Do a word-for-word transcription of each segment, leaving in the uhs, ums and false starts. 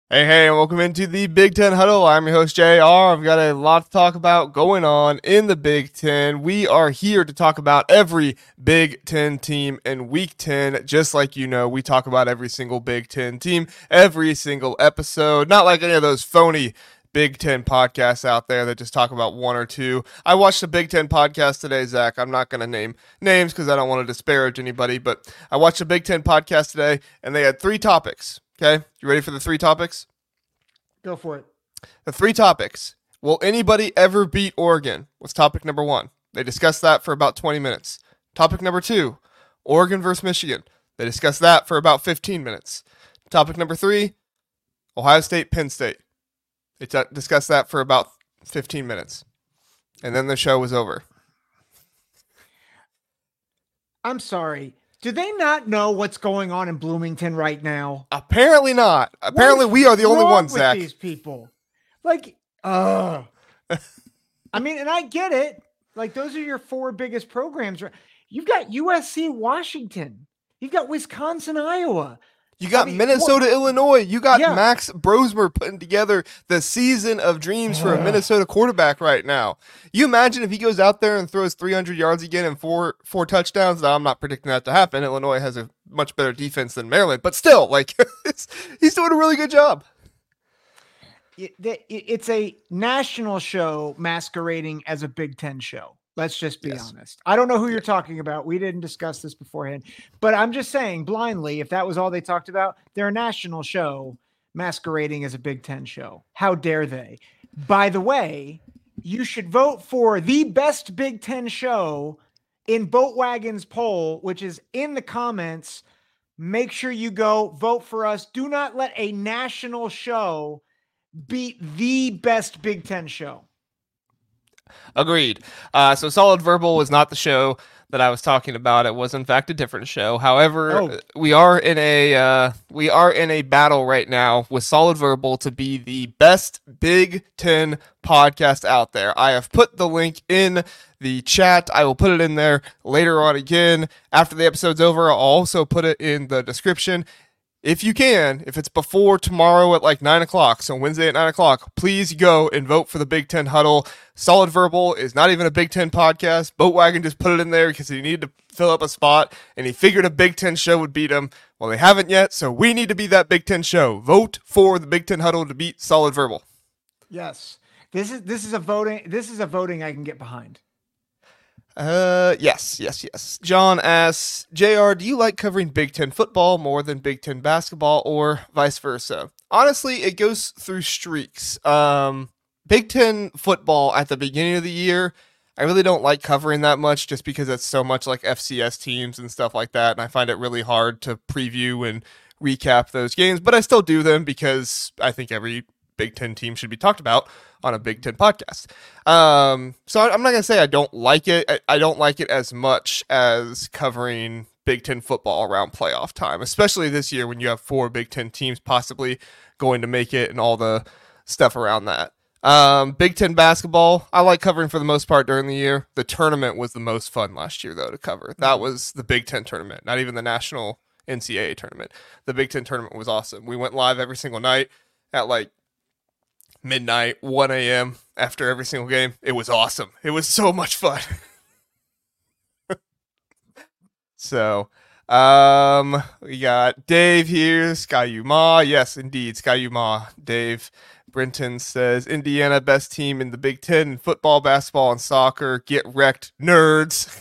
Hey, hey, and welcome into the Big Ten Huddle. I'm your host, J R. I've got a lot to talk about going on in the Big Ten. We are here to talk about every Big Ten team in Week ten. Just like you know, we talk about every single Big Ten team, every single episode. Not like any of those phony Big Ten podcasts out there that just talk about one or two. I watched a Big Ten podcast today, Zach. I'm not going to name names because I don't want to disparage anybody, but I watched a Big Ten podcast today, and they had three topics. Okay, you ready for the three topics? Go for it. The three topics. Will anybody ever beat Oregon? Was topic number one. They discussed that for about twenty minutes. Topic number two, Oregon versus Michigan. They discussed that for about fifteen minutes. Topic number three, Ohio State, Penn State. They t- discussed that for about fifteen minutes. And then the show was over. I'm sorry. Do they not know what's going on in Bloomington right now? Apparently not. Apparently we are the only ones, with Zach. These people, like, uh, I mean, and I get it. Like, those are your four biggest programs. You've got U S C, Washington. You've got Wisconsin, Iowa. You got I mean, Minnesota, what? Illinois. You got Yeah. Max Brosmer putting together the season of dreams for a Minnesota quarterback right now. You imagine if he goes out there and throws three hundred yards again and four four touchdowns. Now, I'm not predicting that to happen. Illinois has a much better defense than Maryland, but still, like, it's, he's doing a really good job. It, it, it's a national show masquerading as a Big Ten show. Let's just be Yes. honest. I don't know who you're talking about. We didn't discuss this beforehand, but I'm just saying blindly, if that was all they talked about, they're a national show masquerading as a Big Ten show. How dare they? By the way, you should vote for the best Big Ten show in Boat Wagon's poll, which is in the comments. Make sure you go vote for us. Do not let a national show beat the best Big Ten show. Agreed. Uh, so Solid Verbal was not the show that I was talking about. It was in fact a different show. However, Oh. we are in a uh, we are in a battle right now with Solid Verbal to be the best Big Ten podcast out there. I have put the link in the chat. I will put it in there later on again after the episode's over. I'll also put it in the description. If you can, if it's before tomorrow at like nine o'clock, so Wednesday at nine o'clock, please go and vote for the Big Ten Huddle. Solid Verbal is not even a Big Ten podcast. Boat Wagon just put it in there because he needed to fill up a spot, and he figured a Big Ten show would beat him. Well, they haven't yet, so we need to be that Big Ten show. Vote for the Big Ten Huddle to beat Solid Verbal. Yes. This is this is a voting this is a voting I can get behind. Uh, yes, yes, yes. John asks, J R, do you like covering Big Ten football more than Big Ten basketball or vice versa? Honestly, it goes through streaks. Um, Big Ten football at the beginning of the year, I really don't like covering that much just because it's so much like F C S teams and stuff like that, and I find it really hard to preview and recap those games, but I still do them because I think every Big Ten team should be talked about on a Big Ten podcast. Um, so I'm not going to say I don't like it. I, I don't like it as much as covering Big Ten football around playoff time, especially this year when you have four Big Ten teams possibly going to make it and all the stuff around that. Um, Big Ten basketball, I like covering for the most part during the year. The tournament was the most fun last year, though, to cover. That was the Big Ten tournament, not even the national N C double A tournament. The Big Ten tournament was awesome. We went live every single night at like midnight, one a.m. after every single game. It was awesome. It was so much fun. So, um, we got Dave here, Skyuma. Yes, indeed, Skyuma. Dave Brenton says, Indiana, best team in the Big Ten in football, basketball, and soccer. Get wrecked, nerds.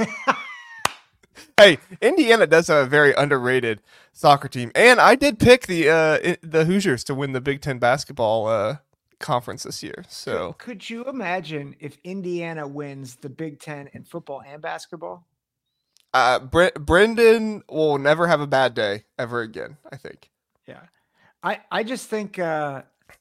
Hey, Indiana does have a very underrated soccer team, and I did pick the uh, the Hoosiers to win the Big Ten basketball uh, conference this year. So, Could you imagine if Indiana wins the Big Ten in football and basketball? uh, Bre- Brendan will never have a bad day ever again, I think. Yeah. I, I just think uh,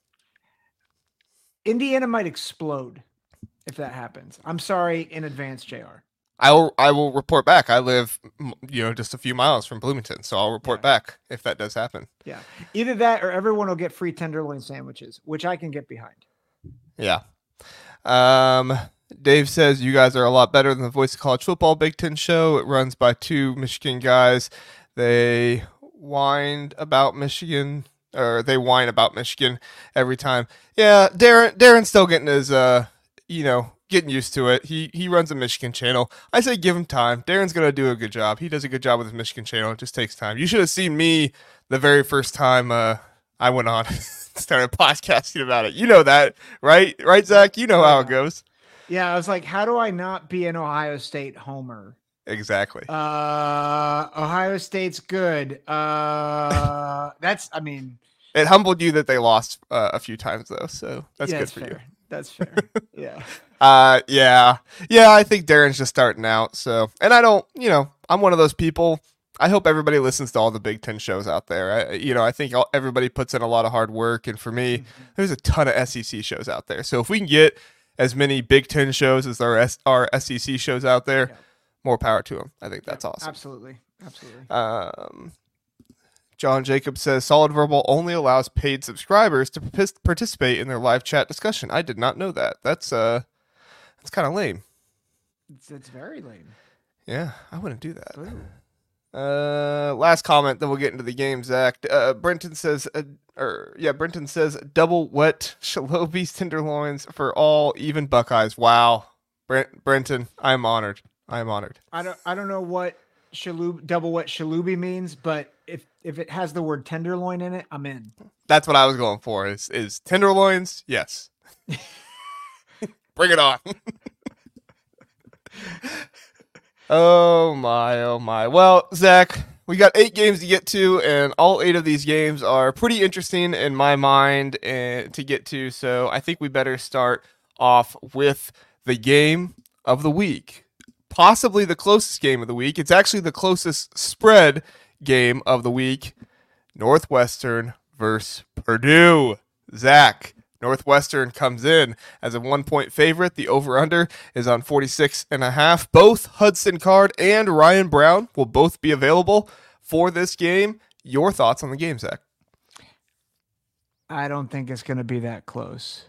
Indiana might explode if that happens. I'm sorry in advance, J R. I will I will report back. I live, you know, just a few miles from Bloomington, so I'll report Yeah. back if that does happen. Yeah. Either that or everyone will get free tenderloin sandwiches, which I can get behind. Yeah. Um, Dave says you guys are a lot better than the Voice of College Football Big Ten show. It runs by two Michigan guys. They whined about Michigan or they whine about Michigan every time. Yeah, Darren Darren's still getting his uh you know getting used to it. He he runs a Michigan channel. I say give him time. Darren's gonna do a good job. He does a good job with his Michigan channel. It just takes time. You should have seen me the very first time uh, I went on started podcasting about it. You know that, right? Right, Zach? You know how it goes. Yeah, I was like, how do I not be an Ohio State homer? Exactly. Uh, Ohio State's good. Uh, that's, I mean, it humbled you that they lost uh, a few times though, so that's yeah, good that's for fair. you. That's fair. Yeah. Uh, yeah, yeah. I think Darren's just starting out. So, and I don't, you know, I'm one of those people. I hope everybody listens to all the Big Ten shows out there. I, you know, I think all, everybody puts in a lot of hard work, and for me, mm-hmm. there's a ton of S E C shows out there. So if we can get as many Big Ten shows as there are S E C shows out there, yeah. more power to them. I think that's yeah, awesome. Absolutely, absolutely. Um, John Jacobs says Solid Verbal only allows paid subscribers to participate in their live chat discussion. I did not know that. That's uh, that's kind of lame. It's, it's very lame. Yeah, I wouldn't do that. Ooh. Uh, last comment, then we'll get into the game, Zach. Uh, Brenton says, uh, or yeah, Brenton says double wet Shalobi's tenderloins for all even Buckeyes. Wow, Brent, Brenton, I'm honored. I'm honored. I don't, I don't know what Shalub double wet Shalubi means, but if if it has the word tenderloin in it, I'm in. That's what I was going for. Is is tenderloins? Yes. Bring it on. Oh my, oh my. Well, Zach, we got eight games to get to, and all eight of these games are pretty interesting in my mind and to get to. So I think we better start off with the game of the week. Possibly the closest game of the week. It's actually the closest spread game of the week. Northwestern versus Purdue. Zach, Northwestern comes in as a one-point favorite. The over-under is on forty-six and a half. Both Hudson Card and Ryan Brown will both be available for this game. Your thoughts on the game, Zach? I don't think it's going to be that close.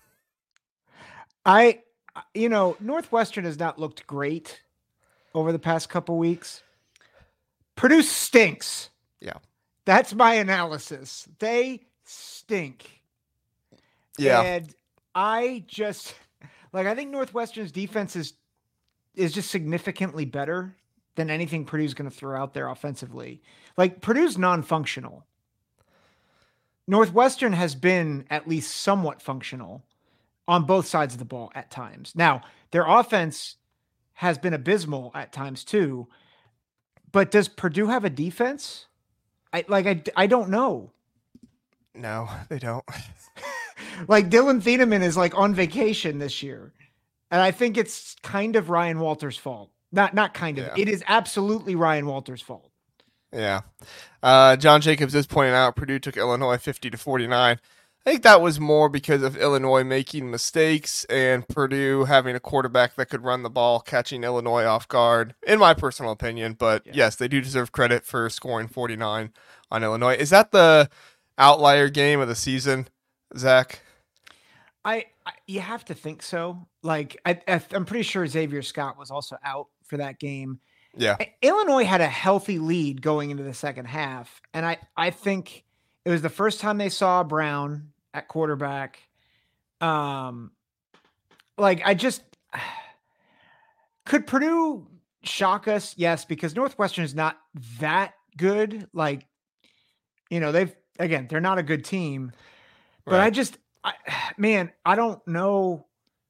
I, you know, Northwestern has not looked great over the past couple weeks. Purdue stinks. Yeah. That's my analysis. They stink. Yeah. And I just like I think Northwestern's defense is is just significantly better than anything Purdue's going to throw out there offensively. Like Purdue's non-functional. Northwestern has been at least somewhat functional on both sides of the ball at times. Now, their offense has been abysmal at times too. But does Purdue have a defense? I like I I don't know. No, they don't. Like Dylan Thieneman is like on vacation this year. And I think it's kind of Ryan Walters' fault. Not not kind of. Yeah. It is absolutely Ryan Walters' fault. Yeah. Uh, John Jacobs is pointing out Purdue took Illinois fifty to forty-nine. I think that was more because of Illinois making mistakes and Purdue having a quarterback that could run the ball, catching Illinois off guard, in my personal opinion. But yeah. yes, they do deserve credit for scoring forty-nine on Illinois. Is that the outlier game of the season, Zach? I, I you have to think so. Like I, I, I'm pretty sure Xavier Scott was also out for that game. Yeah, Illinois had a healthy lead going into the second half, and I, I think it was the first time they saw Brown at quarterback. Um, like I just could Purdue shock us? Yes, because Northwestern is not that good. Like, you know, they've again, they're not a good team, but right. I just. I, man, I don't know.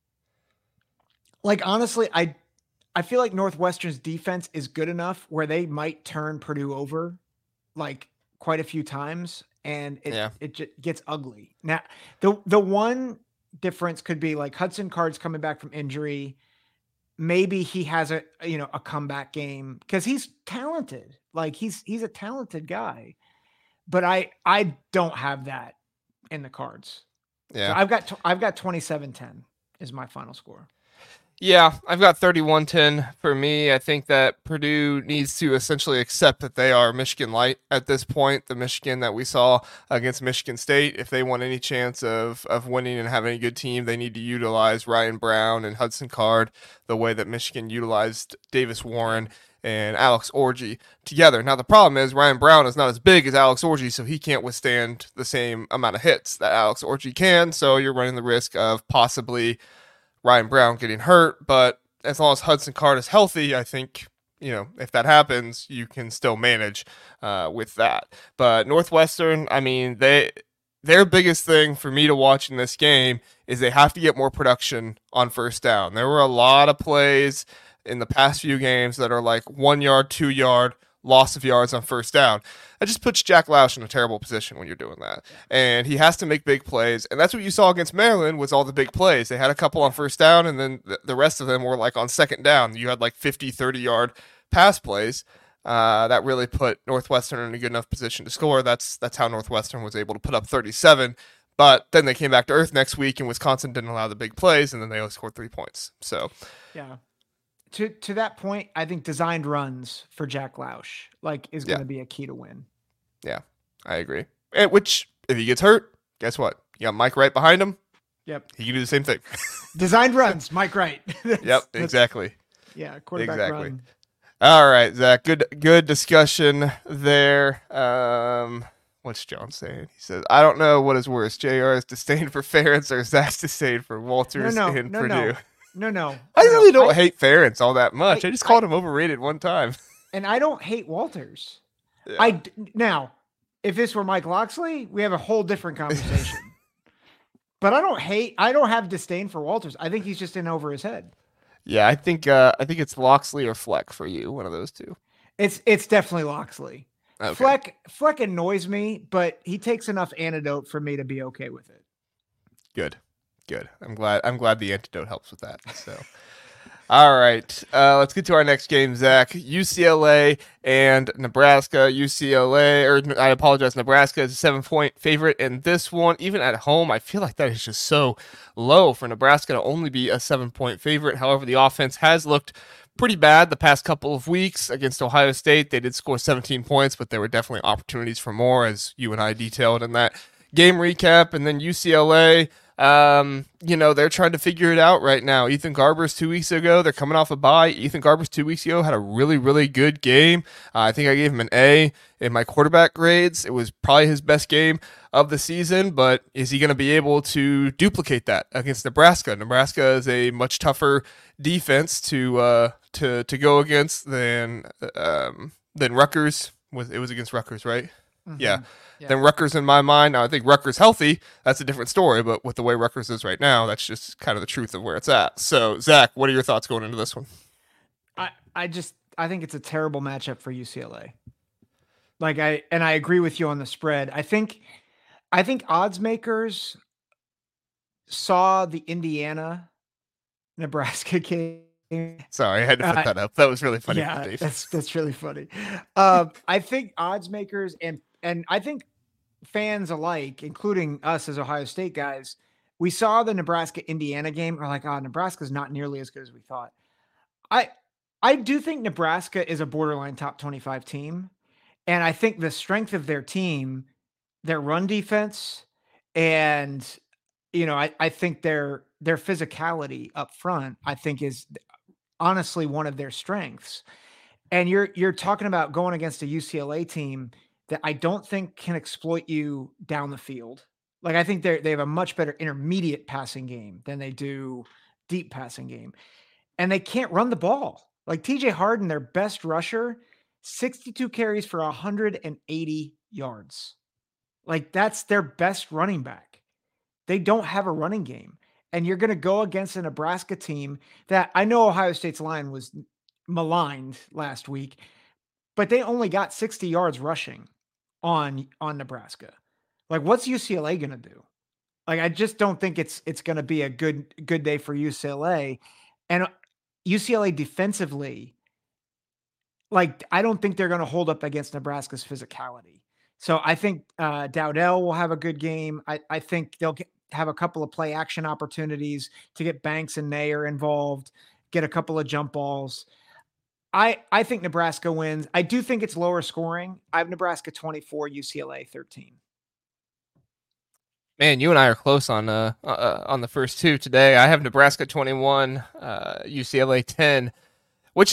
Like, honestly, I I feel like Northwestern's defense is good enough where they might turn Purdue over like quite a few times, and it yeah. it just gets ugly. Now, the the one difference could be like Hudson Card's coming back from injury. Maybe he has a you know a comeback game because he's talented. Like he's he's a talented guy, but I I don't have that in the cards. Yeah, so I've got I've got twenty-seven ten is my final score. Yeah, I've got thirty-one ten for me. I think that Purdue needs to essentially accept that they are Michigan light at this point, the Michigan that we saw against Michigan State. If they want any chance of of winning and having a good team, they need to utilize Ryan Brown and Hudson Card the way that Michigan utilized Davis Warren and Alex Orji together. Now, the problem is Ryan Brown is not as big as Alex Orji, so he can't withstand the same amount of hits that Alex Orji can, so you're running the risk of possibly Ryan Brown getting hurt, but as long as Hudson Card is healthy, I think, you know, if that happens, you can still manage uh, with that. But Northwestern, I mean, they their biggest thing for me to watch in this game is they have to get more production on first down. There were a lot of plays in the past few games that are like one yard, two yard, loss of yards on first down. That just puts Jack Loush in a terrible position when you're doing that. And he has to make big plays. And that's what you saw against Maryland was all the big plays. They had a couple on first down, and then the rest of them were like on second down. You had like fifty, thirty-yard pass plays. Uh, that really put Northwestern in a good enough position to score. That's that's how Northwestern was able to put up thirty-seven. But then they came back to earth next week, and Wisconsin didn't allow the big plays, and then they only scored three points. So, yeah. To to that point, I think designed runs for Jack Loush like is going to yeah. be a key to win. Yeah, I agree. And which, if he gets hurt, guess what? You got Mike Wright behind him. Yep. He can do the same thing. Designed runs, Mike Wright. that's, yep, exactly. Yeah, quarterback exactly. run. All right, Zach. Good good discussion there. Um, what's John saying? He says, I don't know what is worse, J R's disdain for Ferentz or Zach's disdain for Walters no, no, and no, Purdue. No. No, no. I no, really don't I, hate Ferentz all that much. I, I just called I, him overrated one time. And I don't hate Walters. Yeah. I now, if this were Mike Locksley, we have a whole different conversation. But I don't hate. I don't have disdain for Walters. I think he's just in over his head. Yeah, I think. Uh, I think it's Locksley or Fleck for you. One of those two. It's it's definitely Locksley. Okay. Fleck Fleck annoys me, but he takes enough antidote for me to be okay with it. Good. Good. I'm glad. I'm glad the antidote helps with that. So, all right. Uh, let's get to our next game, Zach. U C L A and Nebraska. U C L A, or I apologize, Nebraska is a seven-point favorite in this one. Even at home, I feel like that is just so low for Nebraska to only be a seven-point favorite. However, the offense has looked pretty bad the past couple of weeks against Ohio State. They did score seventeen points, but there were definitely opportunities for more, as you and I detailed in that game recap. And then U C L A. Um, you know, they're trying to figure it out right now. Ethan Garbers two weeks ago, they're coming off a bye. Ethan Garbers two weeks ago had a really, really good game. Uh, I think I gave him an A in my quarterback grades. It was probably his best game of the season, but is he going to be able to duplicate that against Nebraska? Nebraska is a much tougher defense to, uh, to, to go against than, um, than Rutgers. Was, it was against Rutgers, right? Mm-hmm. Yeah. Yeah. Then Rutgers in my mind. Now I think Rutgers healthy. That's a different story. But with the way Rutgers is right now, that's just kind of the truth of where it's at. So Zach, what are your thoughts going into this one? I, I just I think it's a terrible matchup for U C L A. Like I and I agree with you on the spread. I think I think odds makers saw the Indiana Nebraska game. Sorry, I had to put uh, that up. That was really funny. Yeah, that's that's really funny. Um, I think odds makers and and I think fans alike, including us as Ohio State guys, we saw the Nebraska-Indiana game. We're like, oh, Nebraska's not nearly as good as we thought. I I do think Nebraska is a borderline top twenty-five team. And I think the strength of their team, their run defense, and, you know, I, I think their their physicality up front, I think is honestly one of their strengths. And you're you're talking about going against a U C L A team that I don't think can exploit you down the field. Like I think they they have a much better intermediate passing game than they do deep passing game. And they can't run the ball. Like T J Harden, their best rusher, sixty-two carries for one hundred eighty yards. Like that's their best running back. They don't have a running game. And you're going to go against a Nebraska team that I know Ohio State's line was maligned last week, but they only got sixty yards rushing on, on Nebraska. Like what's U C L A going to do? Like, I just don't think it's, it's going to be a good, good day for U C L A. And U C L A defensively, like, I don't think they're going to hold up against Nebraska's physicality. So I think uh, Dowdell will have a good game. I, I think they'll get, have a couple of play action opportunities to get Banks and Nair involved, get a couple of jump balls. I, I think Nebraska wins. I do think it's lower scoring. I have Nebraska twenty-four, U C L A thirteen. Man, you and I are close on uh, uh on the first two today. I have Nebraska twenty-one, uh, U C L A ten, which is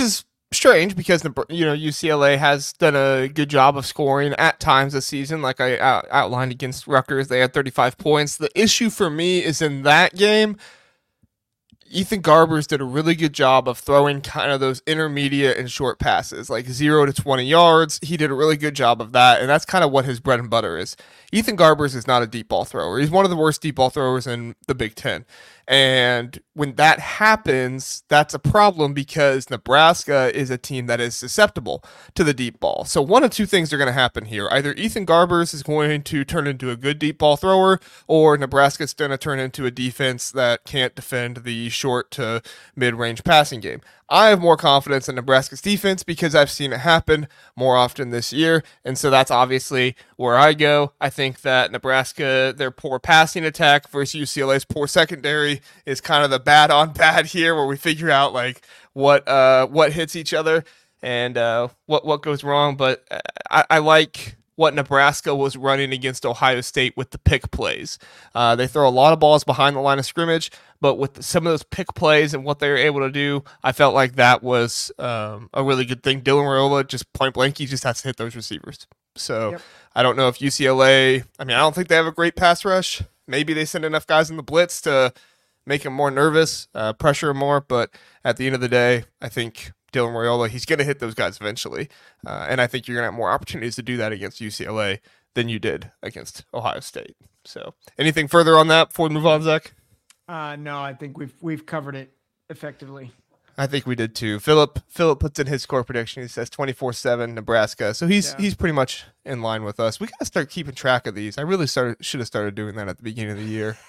strange because the you know U C L A has done a good job of scoring at times this season. Like I out- outlined against Rutgers, they had thirty-five points. The issue for me is in that game, Ethan Garbers did a really good job of throwing kind of those intermediate and short passes, like zero to twenty yards. He did a really good job of that, and that's kind of what his bread and butter is. Ethan Garbers is not a deep ball thrower. He's one of the worst deep ball throwers in the Big Ten. And when that happens, that's a problem because Nebraska is a team that is susceptible to the deep ball. So one of two things are going to happen here. Either Ethan Garbers is going to turn into a good deep ball thrower, or Nebraska's going to turn into a defense that can't defend the short to mid-range passing game. I have more confidence in Nebraska's defense because I've seen it happen more often this year. And so that's obviously where I go. I think that Nebraska, their poor passing attack versus U C L A's poor secondary is kind of the bad on bad here, where we figure out like what uh, what hits each other and uh, what, what goes wrong. But I, I like what Nebraska was running against Ohio State with the pick plays. Uh, they throw a lot of balls behind the line of scrimmage, but with some of those pick plays and what they were able to do, I felt like that was um, a really good thing. Dylan Raiola, just point blank, he just has to hit those receivers. So yep. I don't know if U C L A, I mean, I don't think they have a great pass rush. Maybe they send enough guys in the blitz to make him more nervous, uh, pressure him more. But at the end of the day, I think Dylan Raiola, he's going to hit those guys eventually. Uh, and I think you're going to have more opportunities to do that against U C L A than you did against Ohio State. So anything further on that before we move on, Zach? Uh, no, I think we've we've covered it effectively. I think we did too. Philip Philip puts in his score prediction. He says twenty-four seven Nebraska. So he's yeah. he's pretty much in line with us. We got to start keeping track of these. I really started should have started doing that at the beginning of the year.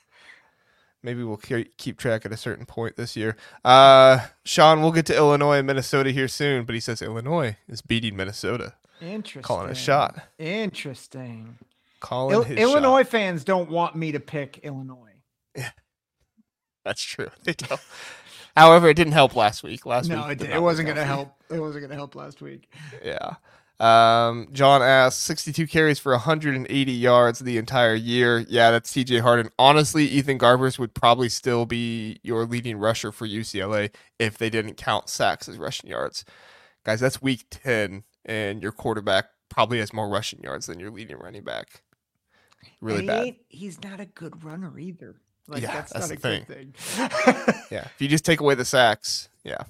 Maybe we'll keep track at a certain point this year. Uh, Sean, we'll get to Illinois and Minnesota here soon, but he says Illinois is beating Minnesota. Interesting. Calling a shot. Interesting. Calling Il- his Illinois shot. fans don't want me to pick Illinois. Yeah, that's true. They don't. However, it didn't help last week. Last no, week, it, did. it wasn't going to help. It wasn't going to help last week. Yeah. Um, John asks, sixty-two carries for one hundred eighty yards the entire year. Yeah, that's T J Harden. Honestly, Ethan Garbers would probably still be your leading rusher for U C L A if they didn't count sacks as rushing yards. Guys, that's week ten, and your quarterback probably has more rushing yards than your leading running back. Really bad. He's not a good runner either. Like, yeah, that's, that's not the a thing. good thing. Yeah, if you just take away the sacks, yeah.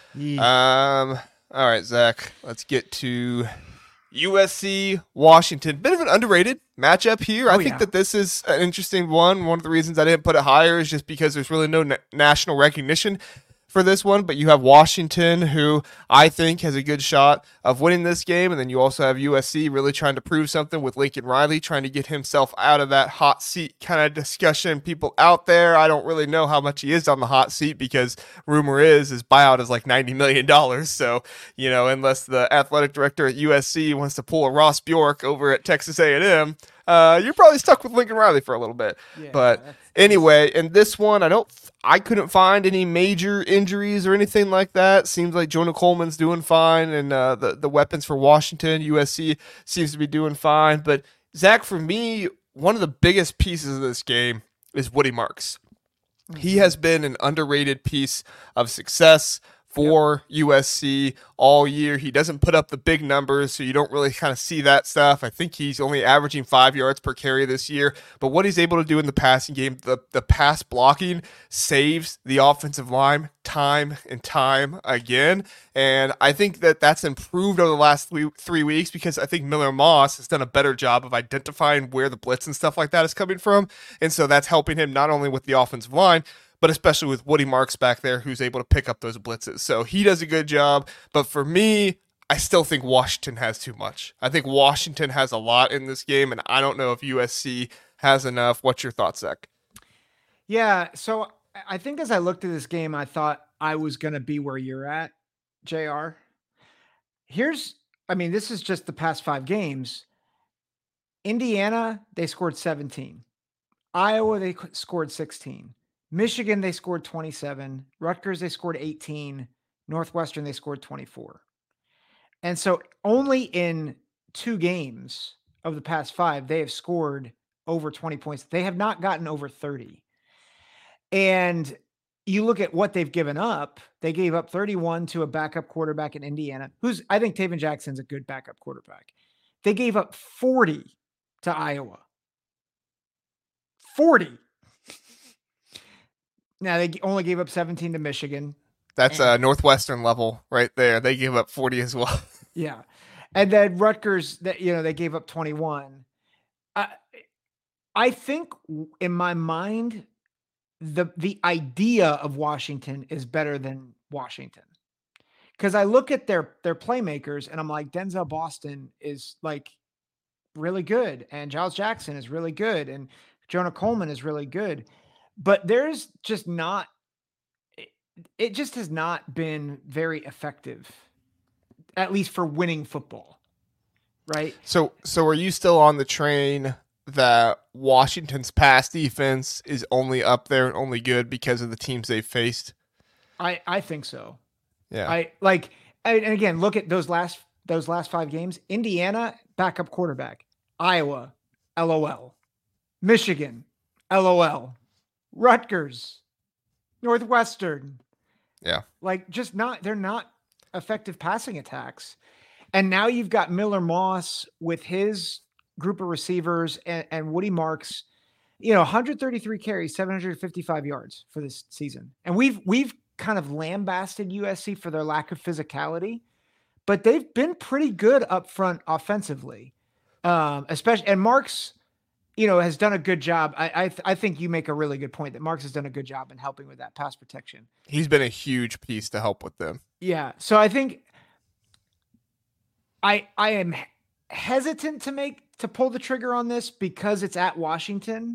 yeah. Um. All right, Zach, let's get to U S C, Washington. Bit of an underrated matchup here. Oh, I think yeah. that this is an interesting one. One of the reasons I didn't put it higher is just because there's really no na- national recognition for this one, but you have Washington, who I think has a good shot of winning this game, and then you also have U S C really trying to prove something with Lincoln Riley, trying to get himself out of that hot seat kind of discussion. People out there, I don't really know how much he is on the hot seat because rumor is his buyout is like ninety million dollars. So, you know, unless the athletic director at U S C wants to pull a Ross Bjork over at Texas A and M, uh, you're probably stuck with Lincoln Riley for a little bit. Yeah, but that's- anyway, in this one, I don't, I couldn't find any major injuries or anything like that. Seems like Jonah Coleman's doing fine, and uh, the the weapons for Washington, U S C seems to be doing fine. But Zach, for me, one of the biggest pieces of this game is Woody Marks. Mm-hmm. He has been an underrated piece of success for yep. U S C all year. He doesn't put up the big numbers, so you don't really kind of see that stuff. I think he's only averaging five yards per carry this year, but what he's able to do in the passing game, the, the pass blocking saves the offensive line time and time again, and I think that that's improved over the last three, three weeks because I think Miller Moss has done a better job of identifying where the blitz and stuff like that is coming from, and so that's helping him not only with the offensive line, but especially with Woody Marks back there, who's able to pick up those blitzes. So he does a good job. But for me, I still think Washington has too much. I think Washington has a lot in this game, and I don't know if U S C has enough. What's your thoughts, Zach? Yeah, so I think as I looked at this game, I thought I was going to be where you're at, J R. Here's, I mean, this is just the past five games. Indiana, they scored seventeen. Iowa, they scored sixteen. Michigan, they scored twenty-seven. Rutgers, they scored eighteen. Northwestern, they scored twenty-four. And so only in two games of the past five, they have scored over twenty points. They have not gotten over thirty. And you look at what they've given up. They gave up thirty-one to a backup quarterback in Indiana, who's, I think Taven Jackson's a good backup quarterback. They gave up forty to Iowa. forty. Now they only gave up seventeen to Michigan. That's a Northwestern level right there. They gave up forty as well. Yeah. And then Rutgers, that, you know, they gave up twenty-one. I, I think in my mind, the the idea of Washington is better than Washington, because I look at their their playmakers and I'm like, Denzel Boston is like really good, and Giles Jackson is really good, and Jonah Coleman is really good, but there's just not it, it just has not been very effective, at least for winning football, right? So so are you still on the train that Washington's pass defense is only up there and only good because of the teams they've faced? I, I think so. Yeah. I like, and again, look at those last, those last five games. Indiana, backup quarterback. Iowa, LOL. Michigan, LOL. Rutgers, Northwestern. Yeah. Like, just not, they're not effective passing attacks. And now you've got Miller Moss with his group of receivers and, and Woody Marks, you know, one hundred thirty-three carries, seven hundred fifty-five yards for this season. And we've, we've kind of lambasted U S C for their lack of physicality, but they've been pretty good up front offensively. Um, especially, and Marks, you know, has done a good job. I, I, I think you make a really good point that Marks has done a good job in helping with that pass protection. He's been a huge piece to help with them. Yeah. So I think I, I am hesitant to make, to pull the trigger on this because it's at Washington,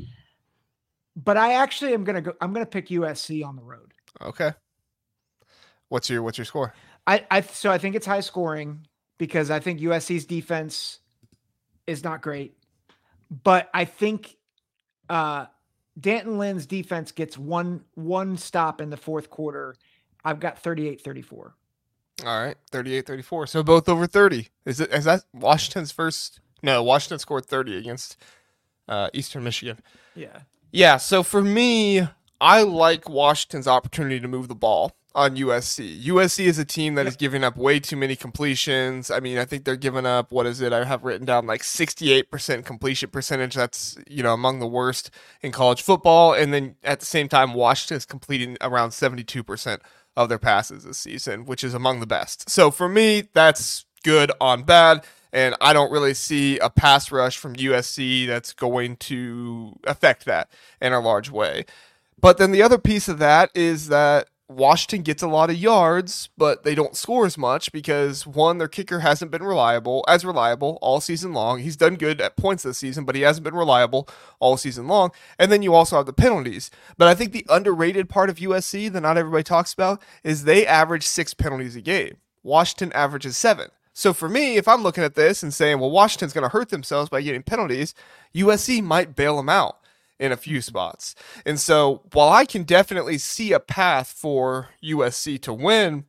but I actually am going to go, I'm going to pick U S C on the road. Okay. What's your, what's your score? I, I, so I think it's high scoring because I think U S C's defense is not great, but I think uh, Danton Lynn's defense gets one, one stop in the fourth quarter. I've got thirty-eight thirty-four. All right. thirty-eight thirty-four. So both over thirty. Is it, is that Washington's first? No, Washington scored thirty against uh, Eastern Michigan. Yeah. Yeah. So for me, I like Washington's opportunity to move the ball on U S C. U S C is a team that yep. is giving up way too many completions. I mean, I think they're giving up, what is it? I have written down like sixty-eight percent completion percentage. That's, you know, among the worst in college football. And then at the same time, Washington is completing around seventy-two percent of their passes this season, which is among the best. So for me, that's good on bad. And I don't really see a pass rush from U S C that's going to affect that in a large way. But then the other piece of that is that Washington gets a lot of yards, but they don't score as much because, one, their kicker hasn't been reliable, as reliable all season long. He's done good at points this season, but he hasn't been reliable all season long. And then you also have the penalties. But I think the underrated part of U S C that not everybody talks about is they average six penalties a game. Washington averages seven. So for me, if I'm looking at this and saying, well, Washington's going to hurt themselves by getting penalties, U S C might bail them out in a few spots. And so while I can definitely see a path for U S C to win,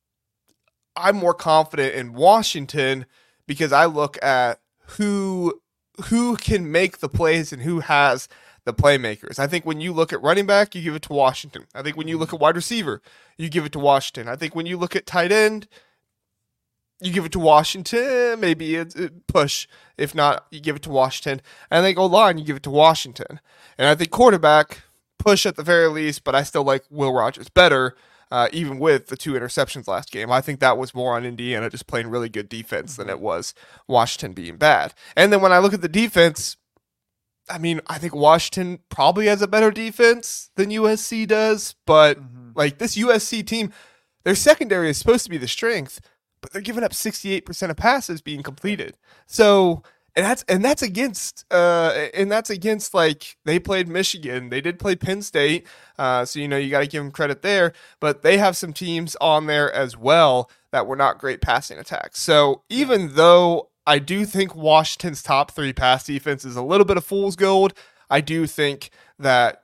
I'm more confident in Washington because I look at who who can make the plays and who has the playmakers. I think when you look at running back, you give it to Washington. I think when you look at wide receiver, you give it to Washington. I think when you look at tight end, you give it to Washington, maybe it's a push. If not, you give it to Washington. And I think O-line, you give it to Washington. And I think quarterback, push at the very least, but I still like Will Rogers better, uh, even with the two interceptions last game. I think that was more on Indiana just playing really good defense than it was Washington being bad. And then when I look at the defense, I mean, I think Washington probably has a better defense than U S C does, but mm-hmm. like this U S C team, their secondary is supposed to be the strength, but they're giving up sixty-eight percent of passes being completed. So, and that's and that's against uh and that's against like they played Michigan, they did play Penn State, uh so you know you got to give them credit there, but they have some teams on there as well that were not great passing attacks. So even though I do think Washington's top three pass defense is a little bit of fool's gold, I do think that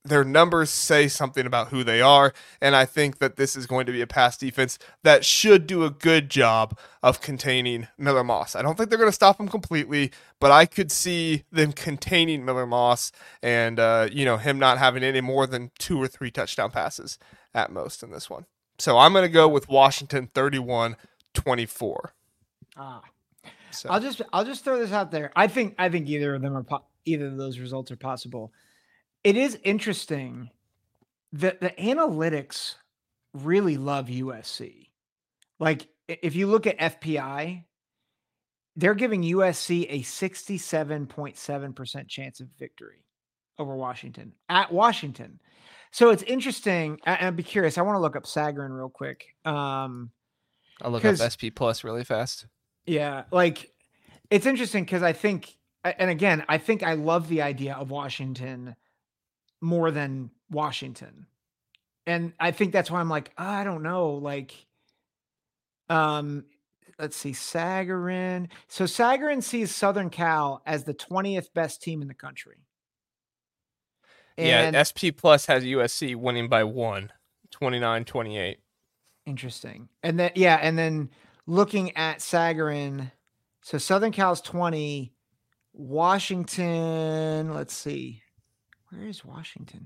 their numbers say something about who they are, and I think that this is going to be a pass defense that should do a good job of containing Miller Moss. I don't think they're going to stop him completely, but I could see them containing Miller Moss and uh, you know, him not having any more than two or three touchdown passes at most in this one. So I'm going to go with Washington thirty-one twenty-four. Ah, So. I'll just I'll just throw this out there. I think I think either of them are po- either of those results are possible. It is interesting that the analytics really love U S C. Like if you look at F P I, they're giving U S C a sixty-seven point seven percent chance of victory over Washington at Washington. So it's interesting. And I'd be curious. I want to look up Sagarin real quick. Um, I'll look up S P Plus really fast. Yeah, like it's interesting because I think, and again, I think I love the idea of Washington more than Washington. And I think that's why I'm like, oh, I don't know. Like, um, let's see, Sagarin. So Sagarin sees Southern Cal as the twentieth best team in the country. And yeah, S P Plus has U S C winning by one, twenty-nine twenty-eight. Interesting. And then, yeah, and then looking at Sagarin, so Southern Cal's twenty, Washington, let's see. Where is Washington?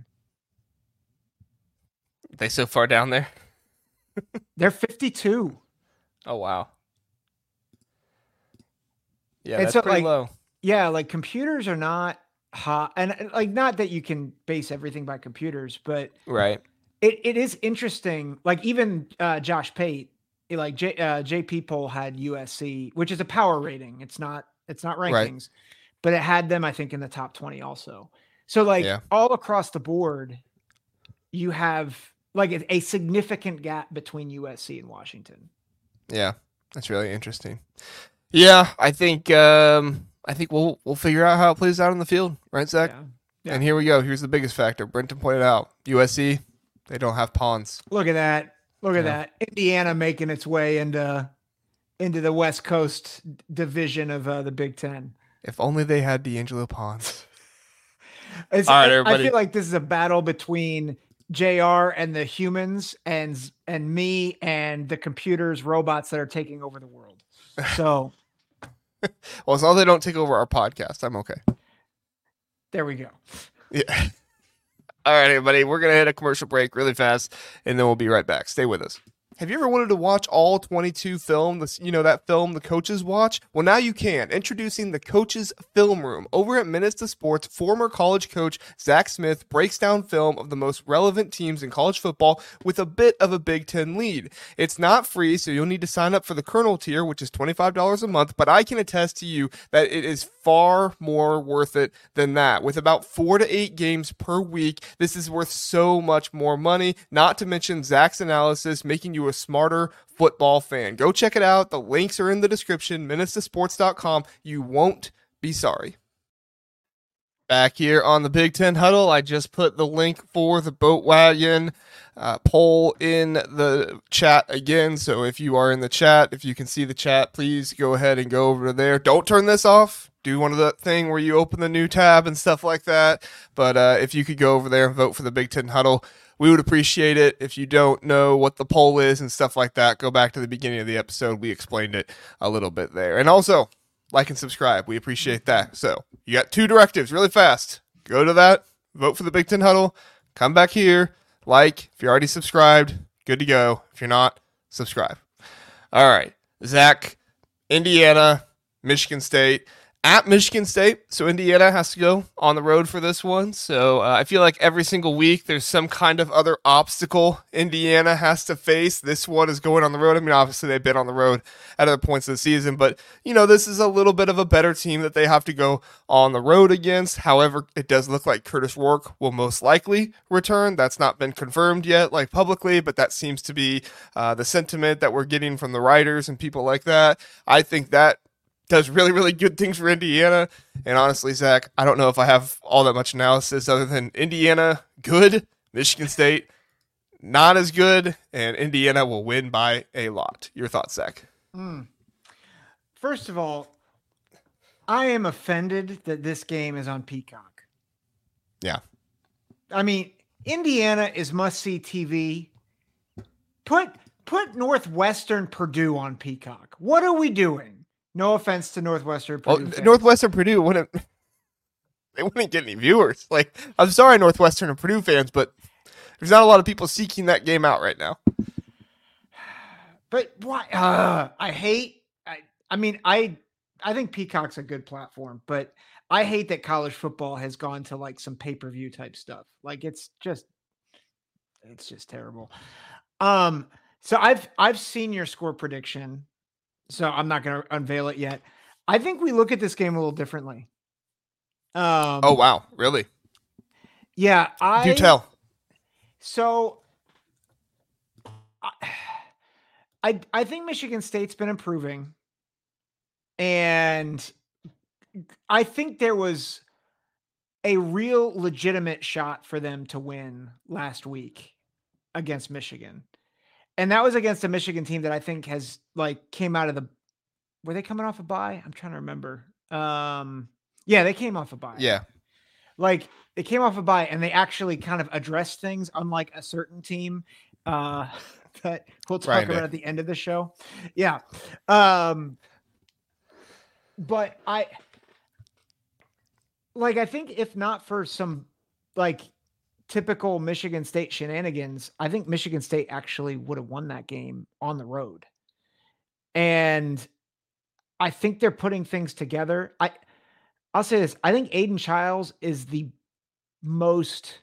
Are they so far down there? They're fifty-two. Oh, wow. Yeah, and that's so, pretty like, low. Yeah, like computers are not hot. And like, not that you can base everything by computers, but right. It it is interesting. Like even uh, Josh Pate, like J, uh, J P poll had U S C, which is a power rating. It's not it's not rankings, right. But it had them, I think, in the top twenty also. So like yeah. all across the board, you have like a, a significant gap between U S C and Washington. Yeah, that's really interesting. Yeah, I think um, I think we'll we'll figure out how it plays out on the field, right, Zach? Yeah. Yeah. And here we go. Here's the biggest factor. Brenton pointed out U S C. They don't have pawns. Look at that. Look at yeah. that. Indiana making its way into into the West Coast division of uh, the Big Ten. If only they had D'Angelo Pons. All right, everybody. I feel like this is a battle between J R and the humans and and me and the computers, robots that are taking over the world. So, well, as long as they don't take over our podcast, I'm okay. There we go. Yeah. All right, everybody, we're going to hit a commercial break really fast, and then we'll be right back. Stay with us. Have you ever wanted to watch all twenty-two film, this, you know, that film the coaches watch? Well, now you can. Introducing the Coaches Film Room. Over at Minutes to Sports, former college coach Zach Smith breaks down film of the most relevant teams in college football with a bit of a Big Ten lead. It's not free, so you'll need to sign up for the Colonel tier, which is twenty-five dollars a month, but I can attest to you that it is far more worth it than that. With about four to eight games per week, this is worth so much more money, not to mention Zach's analysis, making you a smarter football fan. Go check it out. The links are in the description, minutes to sports dot com. You won't be sorry. Back here on the Big Ten Huddle, I just put the link for the Boat Wagon uh, poll in the chat again. So if you are in the chat, if you can see the chat, please go ahead and go over there. Don't turn this off. Do one of the thing where you open the new tab and stuff like that. But uh, if you could go over there and vote for the Big Ten Huddle, we would appreciate it. If you don't know what the poll is and stuff like that, go back to the beginning of the episode. We explained it a little bit there. And also, like and subscribe. We appreciate that. So you got two directives really fast. Go to that, vote for the Big Ten Huddle, come back here, like. If you're already subscribed, good to go. If you're not, subscribe. All right. Zach, Indiana, Michigan State. At Michigan State, so Indiana has to go on the road for this one. So uh, I feel like every single week there's some kind of other obstacle Indiana has to face. This one is going on the road. I mean, obviously they've been on the road at other points of the season, but you know, this is a little bit of a better team that they have to go on the road against. However, it does look like Curtis Rourke will most likely return. That's not been confirmed yet, like publicly, but that seems to be uh, the sentiment that we're getting from the writers and people like that. I think that does really, really good things for Indiana. And honestly, Zach, I don't know if I have all that much analysis other than Indiana, good, Michigan State, not as good, and Indiana will win by a lot. Your thoughts, Zach? Mm. First of all, I am offended that this game is on Peacock. Yeah. I mean, Indiana is must-see T V. Put put Northwestern Purdue on Peacock. What are we doing? No offense to Northwestern Purdue. Well, fans. Northwestern Purdue wouldn't they wouldn't get any viewers. Like, I'm sorry, Northwestern and Purdue fans, but there's not a lot of people seeking that game out right now. But why? Uh, I hate. I. I mean, I. I think Peacock's a good platform, but I hate that college football has gone to like some pay-per-view type stuff. Like, it's just. It's just terrible. Um. So I've I've seen your score prediction, so I'm not going to unveil it yet. I think we look at this game a little differently. Um, oh wow, really? Yeah, I do tell. So, I, I I think Michigan State's been improving, and I think there was a real legitimate shot for them to win last week against Michigan, and that was against a Michigan team that I think has like came out of the. Were they coming off a bye? I'm trying to remember. Um, yeah, they came off a bye. Yeah. Like they came off a bye and they actually kind of addressed things, unlike a certain team uh, that we'll talk right, about at the end of the show. Yeah. Um, but I like, I think if not for some like typical Michigan State shenanigans, I think Michigan State actually would have won that game on the road. And I think they're putting things together. I, I'll say this. I think Aiden Childs is the most,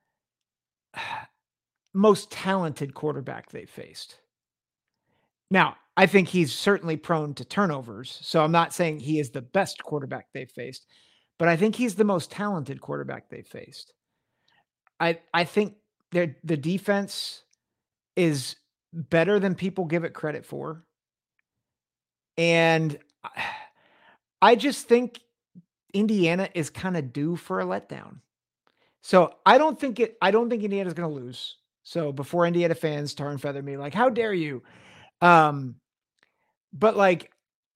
most talented quarterback they've faced. Now, I think he's certainly prone to turnovers. So I'm not saying he is the best quarterback they've faced, but I think he's the most talented quarterback they've faced. I, I think the defense is better than people give it credit for. And I just think Indiana is kind of due for a letdown. So I don't think it, I don't think Indiana's going to lose. So before Indiana fans tar and feather me, like, how dare you? Um, but like,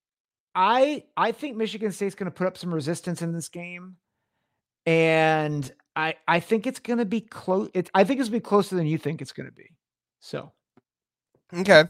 I, I think Michigan State's going to put up some resistance in this game. And I, I think it's going to be close. It, I think it's going to be closer than you think it's going to be. So. Okay.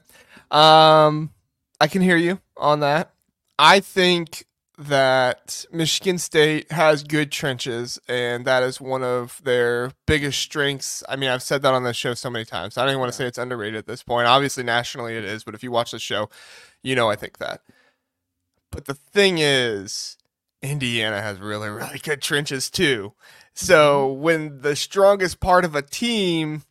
Um, I can hear you on that. I think that Michigan State has good trenches, and that is one of their biggest strengths. I mean, I've said that on this show so many times. I don't even want to say it's underrated at this point. Obviously, nationally it is, but if you watch the show, you know I think that. But the thing is, Indiana has really, really good trenches too. So when the strongest part of a team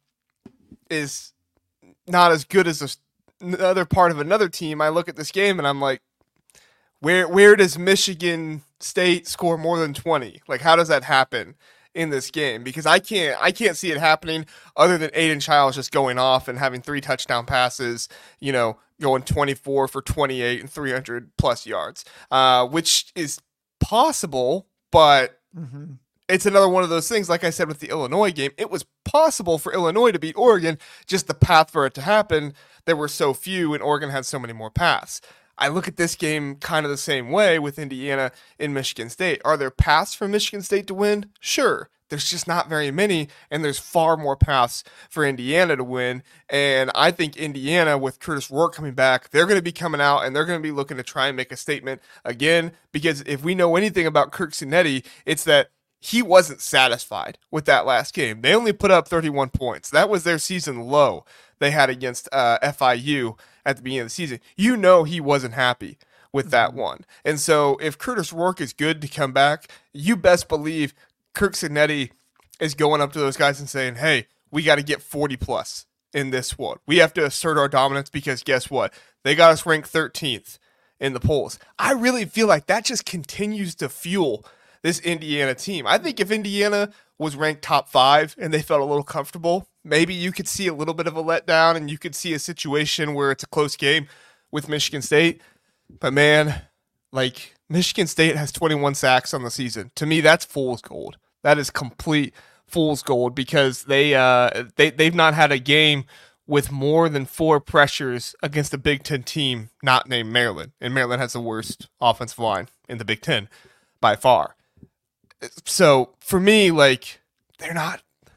is not as good as the other part of another team, I look at this game and I'm like, where where does Michigan State score more than twenty? Like, how does that happen in this game? Because I can't I can't see it happening other than Aiden Childs just going off and having three touchdown passes, you know, going twenty-four for twenty-eight and three hundred plus yards, uh, which is possible, but mm-hmm. It's another one of those things, like I said with the Illinois game, it was possible for Illinois to beat Oregon, just the path for it to happen, there were so few and Oregon had so many more paths. I look at this game kind of the same way with Indiana and Michigan State. Are there paths for Michigan State to win? Sure. There's just not very many, and there's far more paths for Indiana to win. And I think Indiana, with Curtis Rourke coming back, they're going to be coming out, and they're going to be looking to try and make a statement again, because if we know anything about Kirk Cinetti, it's that he wasn't satisfied with that last game. They only put up thirty-one points. That was their season low they had against uh, F I U at the beginning of the season. You know he wasn't happy with that one. And so if Curtis Rourke is good to come back, you best believe Kirk Cinetti is going up to those guys and saying, hey, we got to get forty plus in this one. We have to assert our dominance because guess what? They got us ranked thirteenth in the polls. I really feel like that just continues to fuel this Indiana team. I think if Indiana was ranked top five and they felt a little comfortable, maybe you could see a little bit of a letdown and you could see a situation where it's a close game with Michigan State. But man, like, Michigan State has twenty-one sacks on the season. To me, that's fool's gold. That is complete fool's gold because they uh they they've not had a game with more than four pressures against a Big Ten team not named Maryland. And Maryland has the worst offensive line in the Big Ten by far. So for me, like, they're not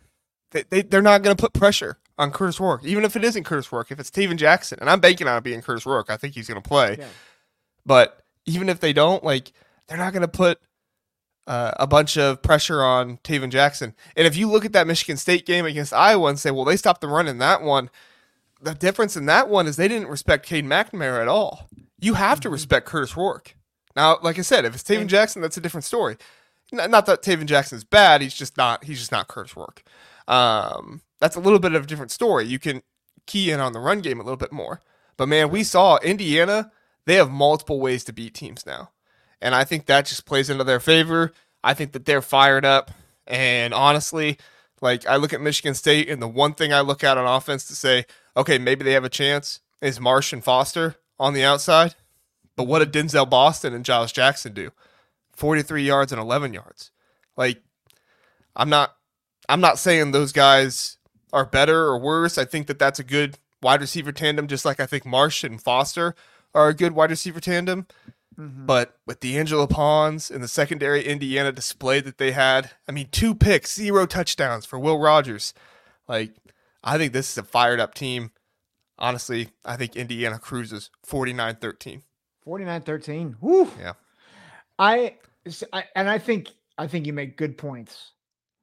they, they they're not going to put pressure on Curtis Rourke, even if it isn't Curtis Rourke. If it's Steven Jackson, and I'm banking on it being Curtis Rourke, I think he's going to play. Yeah. But even if they don't, like, they're not going to put uh, a bunch of pressure on Taven Jackson. And if you look at that Michigan State game against Iowa and say, well, they stopped the run in that one, the difference in that one is they didn't respect Cade McNamara at all. You have to respect Curtis Rourke. Now, like I said, if it's Taven Jackson, that's a different story. Not that Taven Jackson is bad. He's just not. He's just not Curtis Rourke. Um, that's a little bit of a different story. You can key in on the run game a little bit more. But man, we saw Indiana. They have multiple ways to beat teams now, and I think that just plays into their favor. I think that they're fired up, and honestly, like I look at Michigan State, and the one thing I look at on offense to say, okay, maybe they have a chance is Marsh and Foster on the outside. But what did Denzel Boston and Giles Jackson do? forty-three yards and eleven yards. Like, I'm not, I'm not saying those guys are better or worse. I think that that's a good wide receiver tandem, just like I think Marsh and Foster are a good wide receiver tandem. Mm-hmm. But with D'Angelo Pons and the secondary Indiana display that they had, I mean, two picks, zero touchdowns for Will Rogers. Like, I think this is a fired up team. Honestly, I think Indiana cruises forty-nine thirteen. forty-nine thirteen. Woo. Yeah. I, I and I think I think you make good points.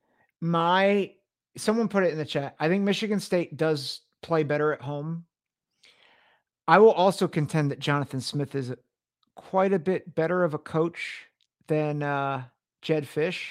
My someone put it in the chat. I think Michigan State does play better at home. I will also contend that Jonathan Smith is quite a bit better of a coach than uh, Jed Fish.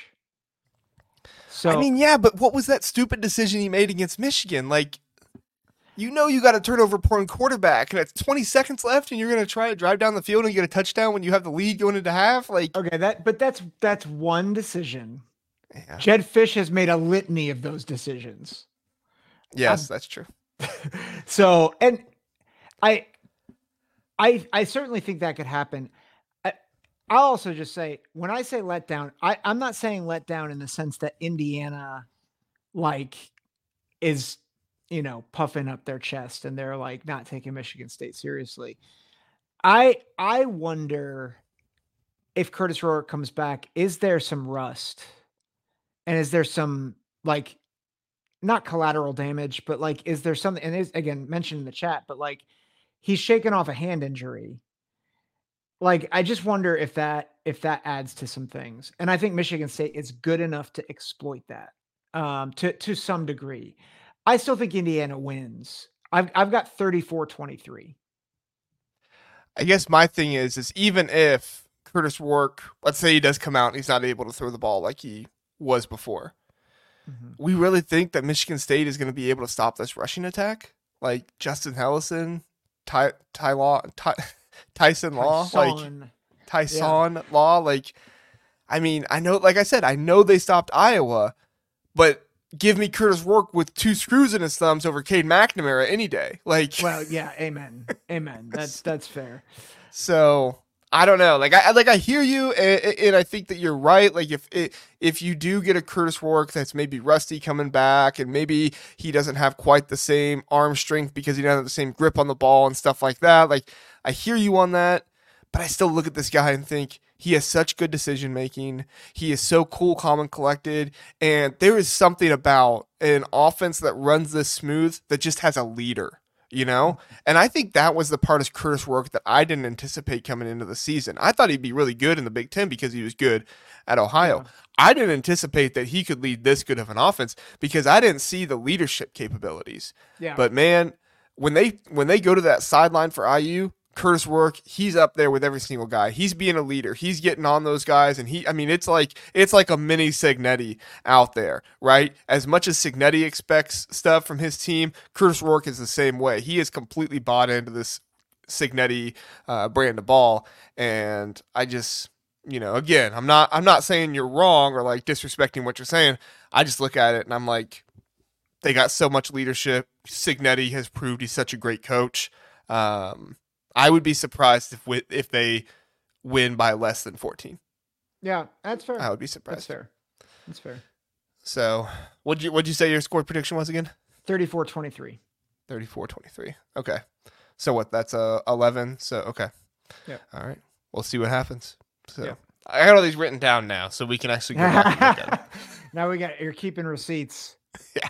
So I mean, yeah, but what was that stupid decision he made against Michigan? Like, you know you got a turnover porn quarterback, and it's twenty seconds left, and you're going to try to drive down the field and get a touchdown when you have the lead going into half? Like, okay, that but that's that's one decision. Yeah. Jed Fish has made a litany of those decisions. Yes, um, that's true. So, and I, I, I certainly think that could happen. I, I'll also just say, when I say let down, I, I'm not saying let down in the sense that Indiana, like, is, you know, puffing up their chest and they're like not taking Michigan State seriously. I, I wonder if Curtis Rourke comes back, is there some rust? And is there some, like, not collateral damage, but like, is there something, and is again mentioned in the chat, but like he's shaken off a hand injury. Like, I just wonder if that, if that adds to some things. And I think Michigan State is good enough to exploit that um, to, to some degree. I still think Indiana wins. I've, I've got thirty-four twenty-three. I guess my thing is, is even if Curtis Rourke, let's say he does come out and he's not able to throw the ball like he was before, mm-hmm. we really think that Michigan State is going to be able to stop this rushing attack? Like Justin Hellison, Ty, Ty Law, Ty, Tyson Law, Tyson. like Tyson yeah. Law. Like, I mean, I know, like I said, I know they stopped Iowa, but give me Curtis Rourke with two screws in his thumbs over Cade McNamara any day. Like, well, yeah, amen, amen. That's that's fair. So I don't know. Like I like I hear you, and, and I think that you're right. Like if if you do get a Curtis Rourke that's maybe rusty coming back, and maybe he doesn't have quite the same arm strength because he doesn't have the same grip on the ball and stuff like that. Like I hear you on that, but I still look at this guy and think he has such good decision making. He is so cool, calm, and collected, and there is something about an offense that runs this smooth that just has a leader. You know, and I think that was the part of Curtis Rourke that I didn't anticipate coming into the season. I thought he'd be really good in the Big Ten because he was good at Ohio. Yeah. I didn't anticipate that he could lead this good of an offense because I didn't see the leadership capabilities. Yeah. But man, when they when they go to that sideline for I U, Curtis Rourke, he's up there with every single guy. He's being a leader. He's getting on those guys, and he, I mean, it's like it's like a mini Cignetti out there, right? As much as Cignetti expects stuff from his team, Curtis Rourke is the same way. He is completely bought into this Cignetti uh, brand of ball, and I just, you know, again, I'm not, I'm not saying you're wrong or like disrespecting what you're saying. I just look at it and I'm like, they got so much leadership. Cignetti has proved he's such a great coach. Um, I would be surprised if we, if they win by less than fourteen. Yeah, that's fair. I would be surprised. That's fair. That's fair. So, what'd you what'd you say your score prediction was again? thirty-four twenty-three. thirty-four twenty-three. Okay. So what? That's uh eleven. So okay. Yeah. All right. We'll see what happens. So yeah. I got all these written down now, so we can actually go back and look at them. Now we got you're keeping receipts. Yeah.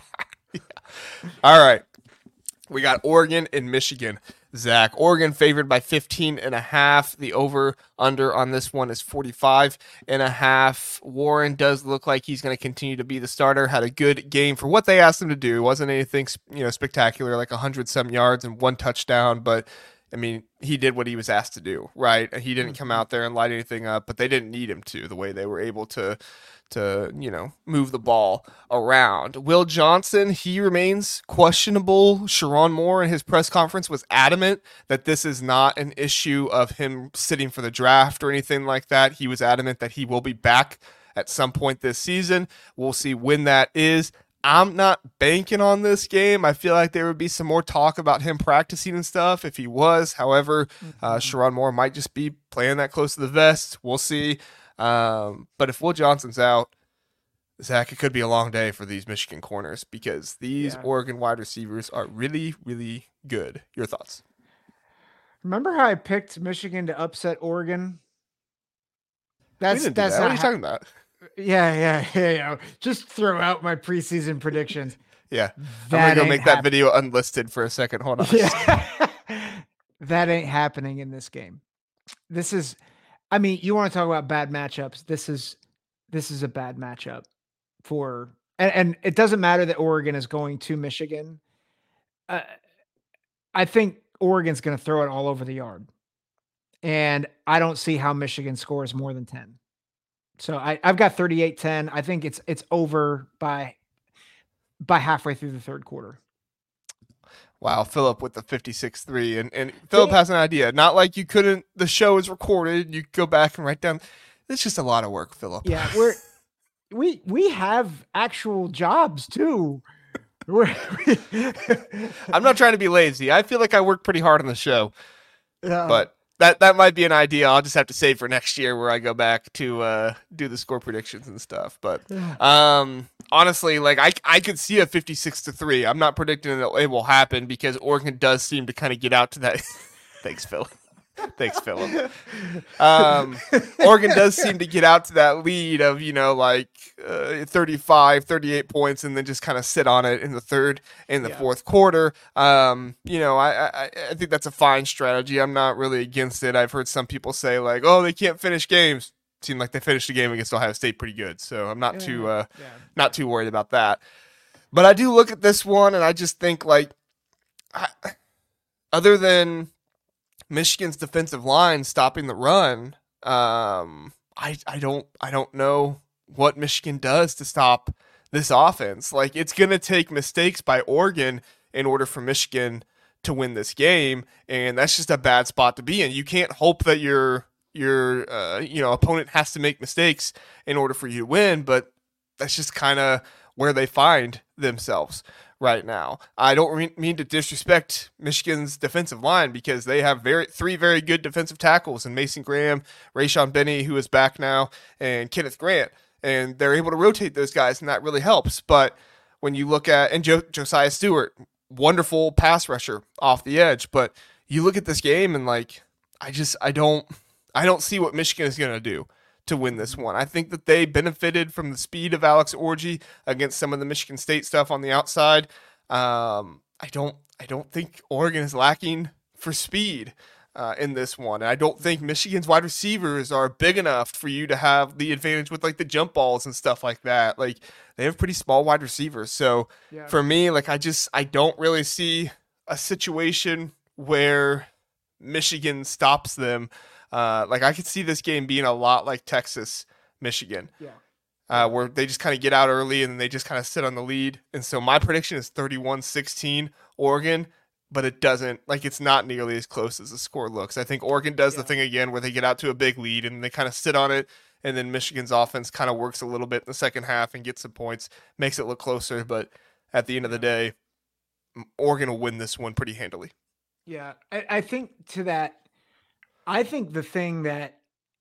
All right. We got Oregon and Michigan. Zach, Oregon favored by fifteen and a half. The over under on this one is forty-five and a half. Warren does look like he's going to continue to be the starter. Had a good game for what they asked him to do. Wasn't anything, you know, spectacular, like one hundred some yards and one touchdown, but I mean, he did what he was asked to do, right? He didn't come out there and light anything up, but they didn't need him to, the way they were able to to, you know, move the ball around. Will Johnson, he remains questionable. Sherrone Moore in his press conference was adamant that this is not an issue of him sitting for the draft or anything like that. He was adamant that he will be back at some point this season. We'll see when that is. I'm not banking on this game. I feel like there would be some more talk about him practicing and stuff if he was. However, uh, Sherrone Moore might just be playing that close to the vest. We'll see. Um, but if Will Johnson's out, Zach, it could be a long day for these Michigan corners because these yeah. Oregon wide receivers are really, really good. Your thoughts? Remember how I picked Michigan to upset Oregon? That's that's that. Not what are you talking about? Yeah, yeah, yeah, yeah. Just throw out my preseason predictions. Yeah, that I'm gonna go make happen- that video unlisted for a second. Hold on. Yeah. That ain't happening in this game. This is. I mean, you want to talk about bad matchups. This is this is a bad matchup for, and, and it doesn't matter that Oregon is going to Michigan. Uh, I think Oregon's going to throw it all over the yard, and I don't see how Michigan scores more than ten. So I, I've got thirty-eight ten. I think it's it's over by by halfway through the third quarter. Wow, Philip with the fifty-six three. And, and Philip has an idea. Not like you couldn't, the show is recorded. You go back and write down. It's just a lot of work, Philip. Yeah, we're, we we have actual jobs, too. We're, we, I'm not trying to be lazy. I feel like I work pretty hard on the show. Yeah. But that, that might be an idea I'll just have to save for next year where I go back to uh, do the score predictions and stuff. But um, honestly, like I I could see a fifty-six to three. I'm not predicting that it will happen because Oregon does seem to kind of get out to that. Thanks, Phil. Thanks, Philip. Um, Oregon does seem to get out to that lead of, you know, like uh, thirty-five, thirty-eight points and then just kind of sit on it in the third and the yeah. fourth quarter. Um, you know, I, I, I think that's a fine strategy. I'm not really against it. I've heard some people say like, oh, they can't finish games. It seemed like they finished a game against Ohio State pretty good. So I'm not yeah, too, uh, yeah. not too worried about that. But I do look at this one and I just think like, I, other than Michigan's defensive line stopping the run, um, I I don't I don't know what Michigan does to stop this offense. Like it's gonna take mistakes by Oregon in order for Michigan to win this game, and that's just a bad spot to be in. You can't hope that your your uh, you know opponent has to make mistakes in order for you to win, but that's just kind of where they find themselves right now. I don't re- mean to disrespect Michigan's defensive line because they have very three very good defensive tackles in Mason Graham, Rayshon Benny, who is back now, and Kenneth Grant. And they're able to rotate those guys, and that really helps. But when you look at, and jo- Josiah Stewart, wonderful pass rusher off the edge. But you look at this game and like, I just, I don't, I don't see what Michigan is going to do to win this one. I think that they benefited from the speed of Alex Orji against some of the Michigan State stuff on the outside. Um, I don't, I don't think Oregon is lacking for speed uh, in this one. And I don't think Michigan's wide receivers are big enough for you to have the advantage with like the jump balls and stuff like that. Like they have pretty small wide receivers. So yeah. for me, like I just, I don't really see a situation where Michigan stops them. Uh, like I could see this game being a lot like Texas, Michigan, yeah, uh, where they just kind of get out early and they just kind of sit on the lead. And so my prediction is thirty-one sixteen Oregon, but it doesn't, like it's not nearly as close as the score looks. I think Oregon does yeah. the thing again where they get out to a big lead and they kind of sit on it. And then Michigan's offense kind of works a little bit in the second half and gets some points, makes it look closer. But at the end of the day, Oregon will win this one pretty handily. Yeah, I, I think to that, I think the thing that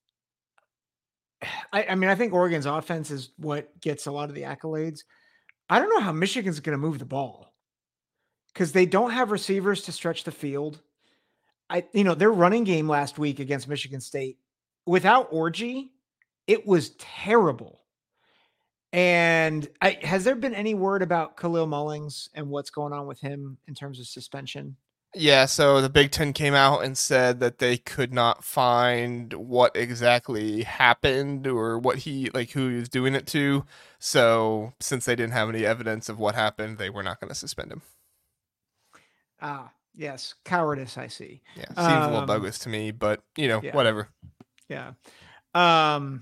I, I mean, I think Oregon's offense is what gets a lot of the accolades. I don't know how Michigan's going to move the ball because they don't have receivers to stretch the field. I, you know, their running game last week against Michigan State without Orji, it was terrible. And I, has there been any word about Khalil Mullings and what's going on with him in terms of suspension? Yeah, so the Big Ten came out and said that they could not find what exactly happened or what he, like, who he was doing it to. So since they didn't have any evidence of what happened, they were not going to suspend him. Ah, yes. Cowardice, I see. Yeah, seems um, a little bogus to me, but, you know, yeah. whatever. Yeah. Um,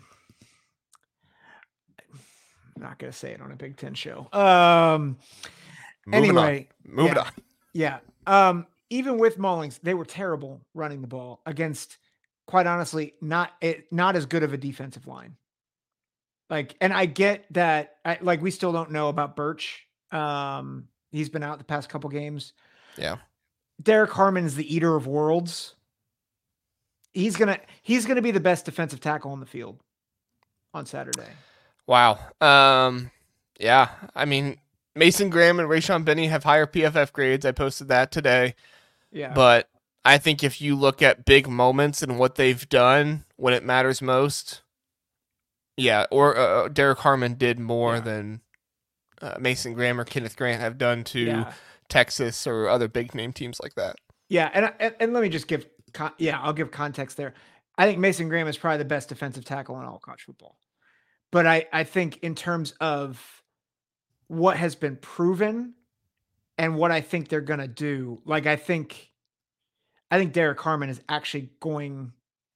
I'm not going to say it on a Big Ten show. Um, Moving anyway. On. Moving yeah, on. Yeah. Um, even with Mullings, they were terrible running the ball against, quite honestly, not it, not as good of a defensive line. Like, and I get that, I, like, we still don't know about Birch. Um, he's been out the past couple games. Yeah. Derek Harmon's the eater of worlds. He's gonna he's gonna be the best defensive tackle on the field on Saturday. Wow. Um, yeah. I mean, Mason Graham and Rayshawn Benny have higher P F F grades. I posted that today. Yeah. But I think if you look at big moments and what they've done when it matters most, yeah, or uh, Derek Harmon did more yeah. than uh, Mason Graham or Kenneth Grant have done to yeah. Texas or other big name teams like that. Yeah, and and, and let me just give con- yeah, I'll give context there. I think Mason Graham is probably the best defensive tackle in all college football. But I I think in terms of what has been proven and what I think they're going to do, like I think I think Derek Harmon is actually going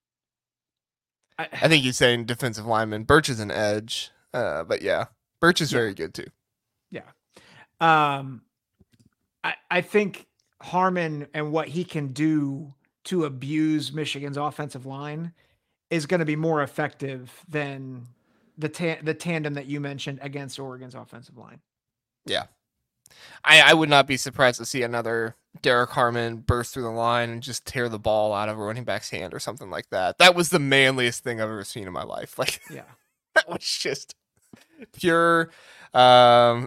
I, I think he's saying defensive lineman. Birch is an edge. Uh, but yeah, Birch is yeah. very good too. Yeah. Um I I think Harmon and what he can do to abuse Michigan's offensive line is going to be more effective than the ta- the tandem that you mentioned against Oregon's offensive line. Yeah. I, I would not be surprised to see another Derek Harmon burst through the line and just tear the ball out of a running back's hand or something like that. That was the manliest thing I've ever seen in my life. Like, yeah, that was just pure, um,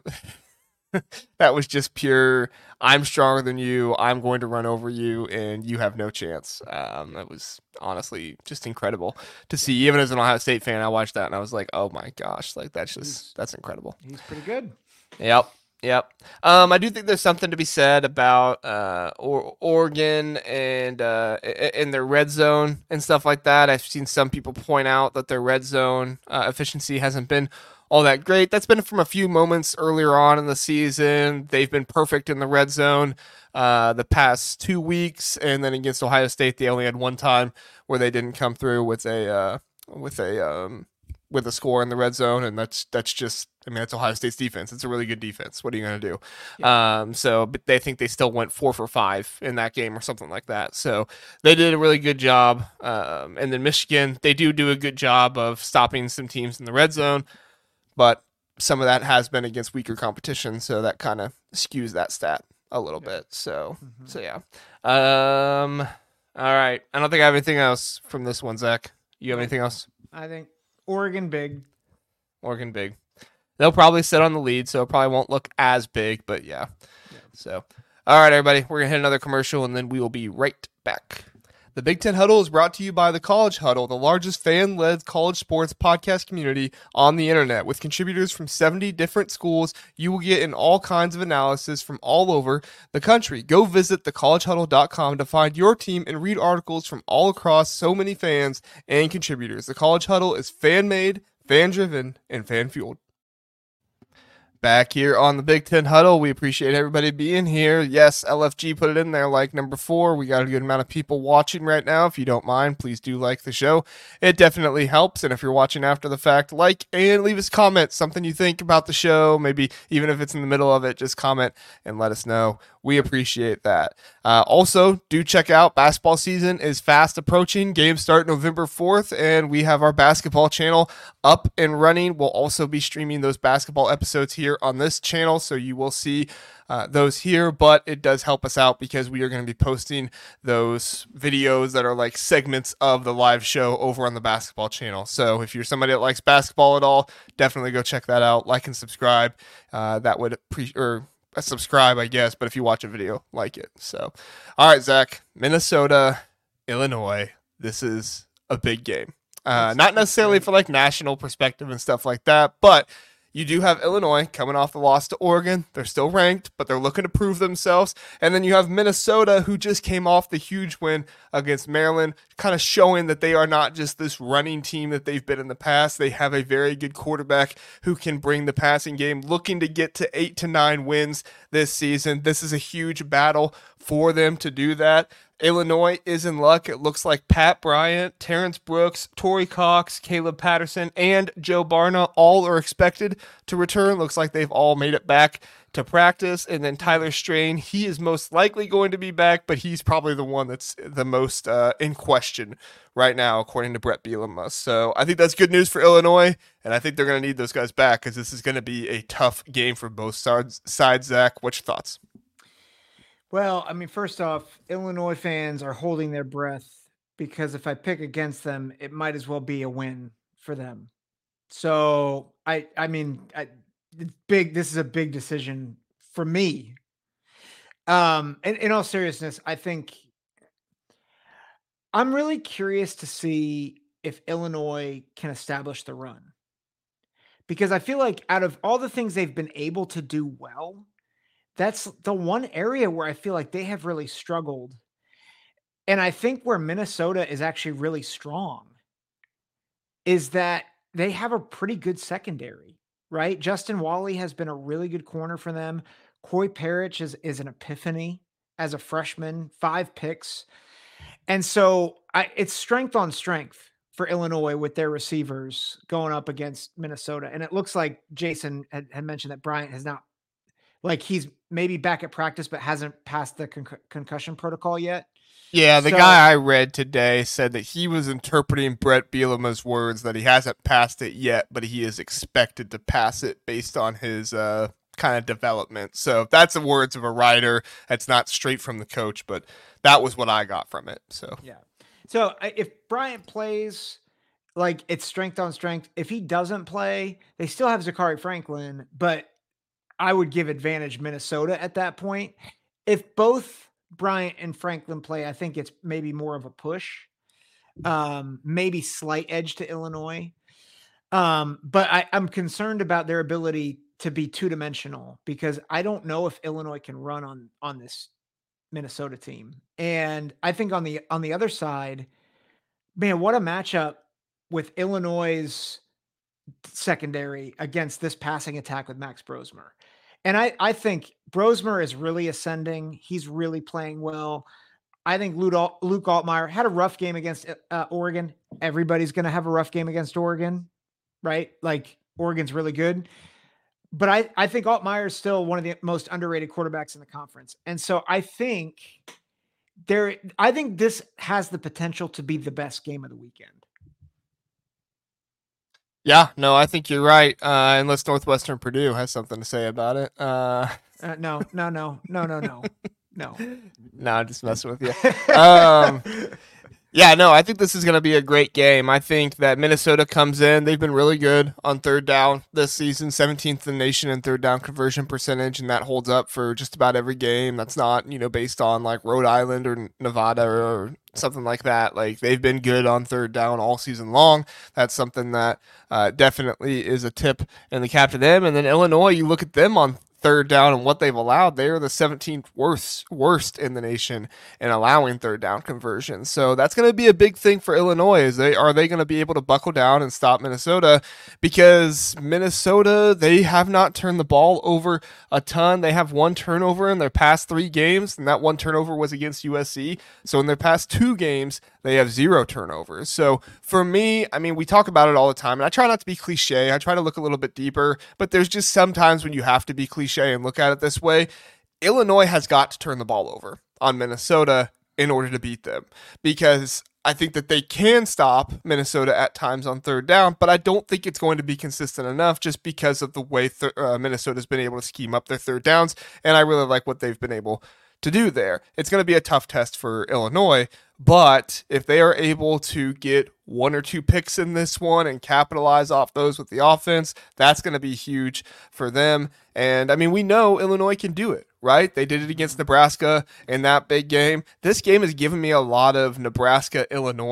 that was just pure, I'm stronger than you, I'm going to run over you, and you have no chance. Um, it was honestly just incredible to see. Even as an Ohio State fan, I watched that, and I was like, oh my gosh, like that's just, he's, that's incredible. He's pretty good. Yep, yep. Um, I do think there's something to be said about uh, or- Oregon and uh, in their red zone and stuff like that. I've seen some people point out that their red zone uh, efficiency hasn't been all that great. That's been from a few moments earlier on in the season. They've been perfect in the red zone uh, the past two weeks, and then against Ohio State, they only had one time where they didn't come through with a uh, with a um, with a score in the red zone, and that's that's just, I mean, that's Ohio State's defense. It's a really good defense. What are you going to do? Yeah. Um, so, but they think they still went four for five in that game or something like that. So they did a really good job. Um, and then Michigan, they do do a good job of stopping some teams in the red zone. But some of that has been against weaker competition, so that kind of skews that stat a little yeah. bit. So, mm-hmm. so yeah. Um, all right. I don't think I have anything else from this one, Zach. You have anything else? I think Oregon big. Oregon big. They'll probably sit on the lead, so it probably won't look as big, but yeah. yeah. So, all right, everybody. We're going to hit another commercial, and then we will be right back. The Big Ten Huddle is brought to you by the College Huddle, the largest fan-led college sports podcast community on the internet. With contributors from seventy different schools, you will get in all kinds of analysis from all over the country. Go visit the college huddle dot com to find your team and read articles from all across so many fans and contributors. The College Huddle is fan-made, fan-driven, and fan-fueled. Back here on the Big Ten Huddle, we appreciate everybody being here. Yes, L F G put it in there like number four. We got a good amount of people watching right now. If you don't mind, please do like the show. It definitely helps. And if you're watching after the fact, like and leave us comments, something you think about the show. Maybe even if it's in the middle of it, just comment and let us know. We appreciate that. Uh, also, do check out basketball season is fast approaching. Games start November fourth, and we have our basketball channel up and running. We'll also be streaming those basketball episodes here on this channel, so you will see uh, those here, but it does help us out because we are going to be posting those videos that are like segments of the live show over on the basketball channel. So if you're somebody that likes basketball at all, definitely go check that out. Like and subscribe. Uh, that would pre- or subscribe, I guess, but if you watch a video, like it. So, all right, Zach, Minnesota, Illinois. This is a big game. Uh, not necessarily for like national perspective and stuff like that, but You do have Illinois coming off the loss to Oregon. They're still ranked, but they're looking to prove themselves. And then you have Minnesota, who just came off the huge win against Maryland, kind of showing that they are not just this running team that they've been in the past. They have a very good quarterback who can bring the passing game, looking to get to eight to nine wins this season. This is a huge battle for them to do that. Illinois is in luck. It looks like Pat Bryant, Terrence Brooks, Torrey Cox, Caleb Patterson, and Joe Barna all are expected to return. Looks like they've all made it back to practice. And then Tyler Strain, he is most likely going to be back, but he's probably the one that's the most uh, in question right now, according to Brett Bielema. So I think that's good news for Illinois, and I think they're going to need those guys back because this is going to be a tough game for both sides. Zach, what's your thoughts? Well, I mean, first off, Illinois fans are holding their breath because if I pick against them, it might as well be a win for them. So I, I mean, I, it's big. This is a big decision for me. Um, and in all seriousness, I think I'm really curious to see if Illinois can establish the run, because I feel like out of all the things they've been able to do well, that's the one area where I feel like they have really struggled. And I think where Minnesota is actually really strong is that they have a pretty good secondary, right? Justin Wally has been a really good corner for them. Corey Parrish is, is an epiphany as a freshman, five picks. And so I, it's strength on strength for Illinois with their receivers going up against Minnesota. And it looks like Jason had, had mentioned that Bryant has not, like he's maybe back at practice, but hasn't passed the con- concussion protocol yet. Yeah, the so, guy I read today said that he was interpreting Brett Bielema's words that he hasn't passed it yet, but he is expected to pass it based on his uh, kind of development. So if that's the words of a writer, that's not straight from the coach, but that was what I got from it. So yeah. So if Bryant plays, like it's strength on strength. If he doesn't play, they still have Zachary Franklin, but I would give advantage Minnesota at that point. If both Bryant and Franklin play, I think it's maybe more of a push, um, maybe slight edge to Illinois. Um, but I, I'm concerned about their ability to be two-dimensional because I don't know if Illinois can run on, on this Minnesota team. And I think on the, on the other side, man, what a matchup with Illinois' secondary against this passing attack with Max Brosmer. And I, I think Brosmer is really ascending. He's really playing well. I think Luke, Luke Altmaier had a rough game against uh, Oregon. Everybody's going to have a rough game against Oregon, right? Like Oregon's really good. But I, I think Altmaier is still one of the most underrated quarterbacks in the conference. And so I think there, I think this has the potential to be the best game of the weekend. Yeah, no, I think you're right. Uh, unless Northwestern Purdue has something to say about it. Uh, uh, no, no, no, no, no, no, no. No, I'm just messing with you. Um, yeah, no, I think this is going to be a great game. I think that Minnesota comes in. They've been really good on third down this season, seventeenth in the nation in third down conversion percentage, and that holds up for just about every game. That's not, you know, based on like Rhode Island or Nevada or something like that. Like they've been good on third down all season long. That's something that uh, definitely is a tip in the cap to them. And then Illinois, you look at them on third down and what they've allowed. They are the seventeenth worst worst in the nation in allowing third down conversions. So that's going to be a big thing for Illinois. Is they are they going to be able to buckle down and stop Minnesota? Because Minnesota, they have not turned the ball over a ton. They have one turnover in their past three games, and that one turnover was against U S C. So in their past two games, they have zero turnovers. So for me, I mean, we talk about it all the time, and I try not to be cliche. I try to look a little bit deeper, but there's just sometimes when you have to be cliche and look at it this way. Illinois has got to turn the ball over on Minnesota in order to beat them, because I think that they can stop Minnesota at times on third down, but I don't think it's going to be consistent enough just because of the way th- uh, Minnesota's been able to scheme up their third downs, and I really like what they've been able to do there. It's going to be a tough test for Illinois, but if they are able to get one or two picks in this one and capitalize off those with the offense, that's going to be huge for them. And I mean, we know Illinois can do it, right? They did it against Nebraska in that big game. This game has given me a lot of Nebraska, Illinois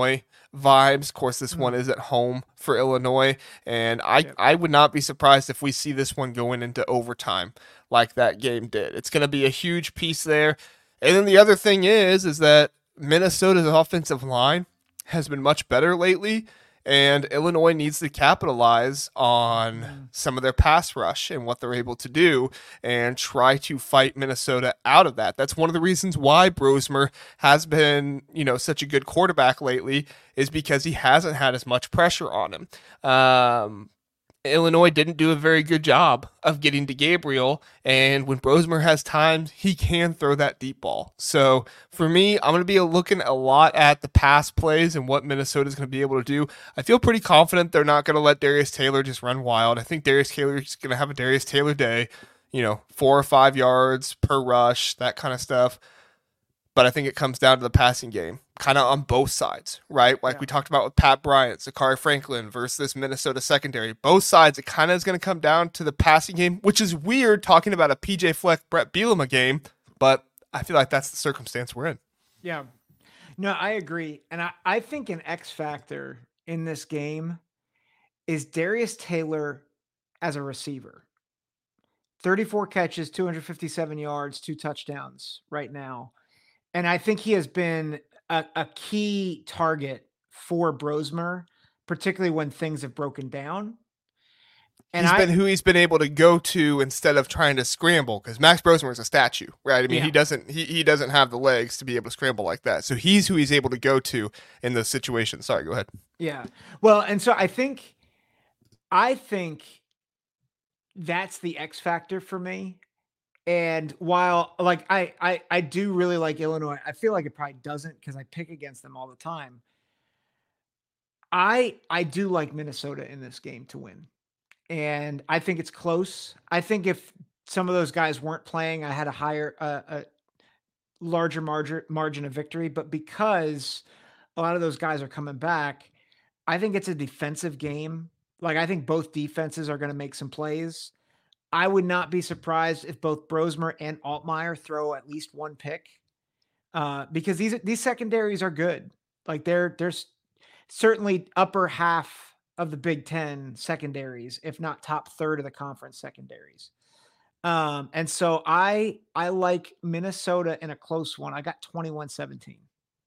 vibes. Of course, this one is at home for Illinois, and I, yep. I would not be surprised if we see this one going into overtime like that game did. It's going to be a huge piece there. And then the other thing is, is that Minnesota's offensive line has been much better lately, and Illinois needs to capitalize on some of their pass rush and what they're able to do and try to fight Minnesota out of that. That's one of the reasons why Brosmer has been, you know, such a good quarterback lately, is because he hasn't had as much pressure on him. Um, Illinois didn't do a very good job of getting to Gabriel, and when Brosmer has time, he can throw that deep ball. So for me, I'm going to be looking a lot at the pass plays and what Minnesota is going to be able to do. I feel pretty confident they're not going to let Darius Taylor just run wild. I think Darius Taylor is going to have a Darius Taylor day, you know, four or five yards per rush, that kind of stuff. But I think it comes down to the passing game, kind of on both sides, right? Like yeah. we talked about with Pat Bryant, Zakhari Franklin versus this Minnesota secondary. Both sides, it kind of is going to come down to the passing game, which is weird talking about a P J Fleck, Brett Bielema game, but I feel like that's the circumstance we're in. Yeah. No, I agree. And I, I think an X factor in this game is Darius Taylor as a receiver. thirty-four catches, two hundred fifty-seven yards, two touchdowns right now. And I think he has been a, a key target for Brosmer, particularly when things have broken down. And he's I, been who he's been able to go to instead of trying to scramble, because Max Brosmer is a statue, right? I mean, yeah. he doesn't he, he doesn't have the legs to be able to scramble like that. So he's who he's able to go to in those situations. Sorry, go ahead. Yeah. Well, and so I think I think that's the X factor for me. And while like I, I I do really like Illinois, I feel like it probably doesn't because I pick against them all the time. I I do like Minnesota in this game to win. And I think it's close. I think if some of those guys weren't playing, I had a higher uh, a larger margin margin of victory, but because a lot of those guys are coming back, I think it's a defensive game. Like I think both defenses are going to make some plays. I would not be surprised if both Brosmer and Altmaier throw at least one pick, uh, because these these secondaries are good. Like they're there's certainly upper half of the Big Ten secondaries, if not top third of the conference secondaries. Um, and so I I like Minnesota in a close one. I got twenty-one seventeen.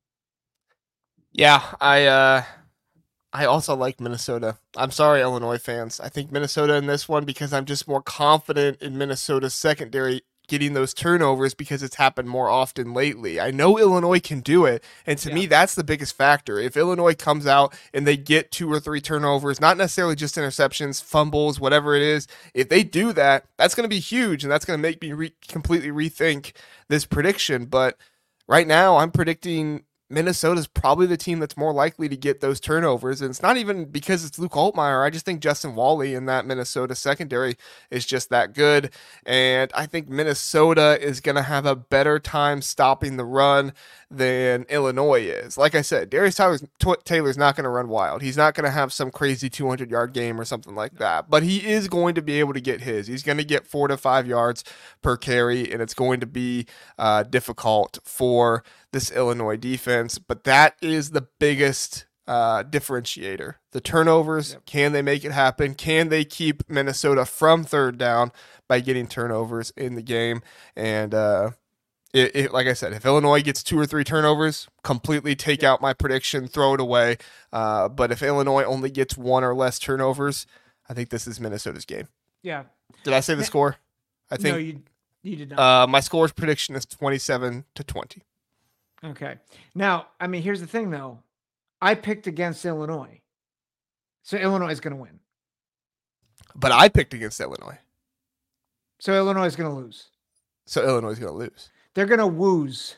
Yeah, I uh I also like Minnesota. I'm sorry, Illinois fans. I think Minnesota in this one because I'm just more confident in Minnesota's secondary getting those turnovers because it's happened more often lately. I know Illinois can do it, and to yeah. me, that's the biggest factor. If Illinois comes out and they get two or three turnovers, not necessarily just interceptions, fumbles, whatever it is, if they do that, that's going to be huge, and that's going to make me re- completely rethink this prediction. But right now, I'm predicting Minnesota's probably the team that's more likely to get those turnovers. And it's not even because it's Luke Altmaier. I just think Justin Wally in that Minnesota secondary is just that good. And I think Minnesota is going to have a better time stopping the run than Illinois is. Like I said, Darius Taylor's, Taylor's not going to run wild. He's not going to have some crazy two hundred yard game or something like that, but he is going to be able to get his. He's going to get four to five yards per carry, and it's going to be uh, difficult for this Illinois defense, but that is the biggest uh, differentiator. The turnovers, yep. Can they make it happen? Can they keep Minnesota from third down by getting turnovers in the game? And uh, it, it, like I said, if Illinois gets two or three turnovers, completely take yep. out my prediction, throw it away. Uh, but if Illinois only gets one or less turnovers, I think this is Minnesota's game. Yeah. Did I say the yeah. score? I think no, you, you did not. Uh, my score's prediction is twenty-seven to twenty. Okay. Now, I mean, here's the thing, though. I picked against Illinois. So Illinois is going to win. But I picked against Illinois. So Illinois is going to lose. So Illinois is going to lose. They're going to wooze.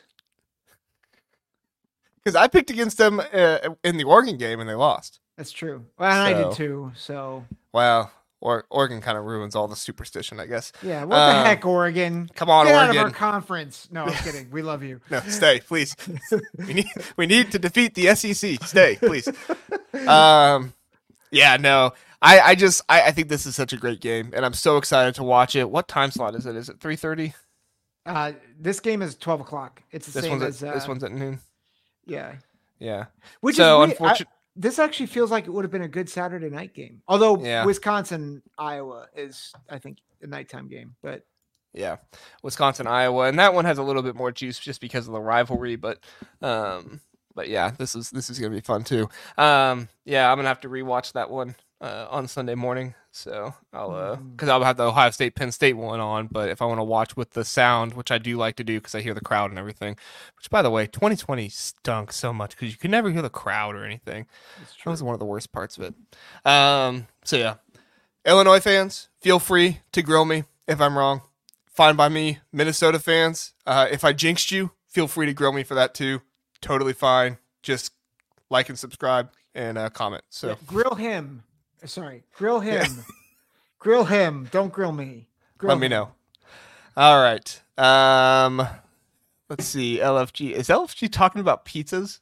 Because I picked against them uh, in the Oregon game and they lost. That's true. Well, and so, I did too. So. Wow. Or Oregon kind of ruins all the superstition, I guess. Yeah, what um, the heck, Oregon? Come on, Get Oregon. out of our conference. No, I'm kidding. We love you. No, stay, please. we need we need to defeat the S E C. Stay, please. Um, yeah, no. I, I just I, I think this is such a great game, and I'm so excited to watch it. What time slot is it? Is it three thirty? Uh, this game is twelve o'clock. It's the this same one's as at, uh, this one's at noon. Yeah. Yeah. Which so is unfortunately. this actually feels like it would have been a good Saturday night game. Although Yeah. Wisconsin, Iowa is, I think, a nighttime game. But yeah, Wisconsin, Iowa, and that one has a little bit more juice just because of the rivalry. But, um, but yeah, this is this is gonna be fun too. Um, yeah, I'm gonna have to rewatch that one uh, on Sunday morning. So I'll uh, because I'll have the Ohio State Penn State one on. But if I want to watch with the sound, which I do like to do because I hear the crowd and everything. Which, by the way, twenty twenty stunk so much because you could never hear the crowd or anything. That was one of the worst parts of it. Um, so yeah, Illinois fans, feel free to grill me if I'm wrong. Fine by me. Minnesota fans, uh, if I jinxed you, feel free to grill me for that too. Totally fine. Just like and subscribe and uh, comment. So yeah, grill him. Sorry, grill him. Yeah. Grill him. Don't grill me. Grill Let him. me know. All right. Um, let's see. L F G is L F G talking about pizzas?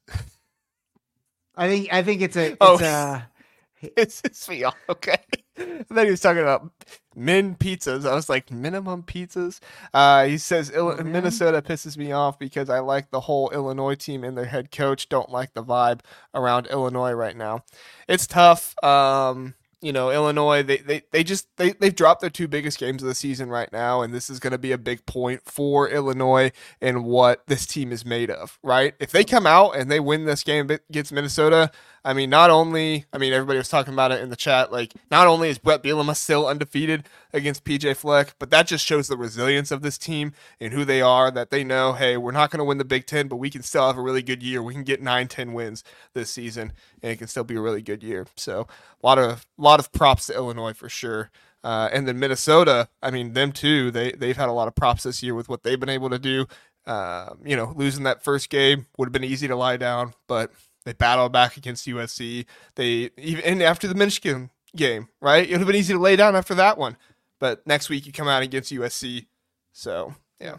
I think. I think it's a. It's oh, a, it's it's me. Okay. And then he was talking about min pizzas. I was like, minimum pizzas? Uh, he says oh, Minnesota pisses me off because I like the whole Illinois team and their head coach. Don't like the vibe around Illinois right now. It's tough. Um, you know, Illinois, they, they, they just, they, they've dropped their two biggest games of the season right now. And this is going to be a big point for Illinois and what this team is made of, right? If they come out and they win this game against Minnesota, I mean, not only, I mean, everybody was talking about it in the chat, like, not only is Brett Bielema still undefeated against P J Fleck, but that just shows the resilience of this team and who they are, that they know, hey, we're not going to win the Big Ten, but we can still have a really good year. We can get nine, ten wins this season, and it can still be a really good year. So a lot of, lot of props to Illinois for sure. Uh, and then Minnesota, I mean, them too, they, they've had a lot of props this year with what they've been able to do. Uh, you know, losing that first game would have been easy to lie down, but they battled back against U S C. They even and after the Michigan game, right? It would have been easy to lay down after that one. But next week you come out against U S C. So yeah.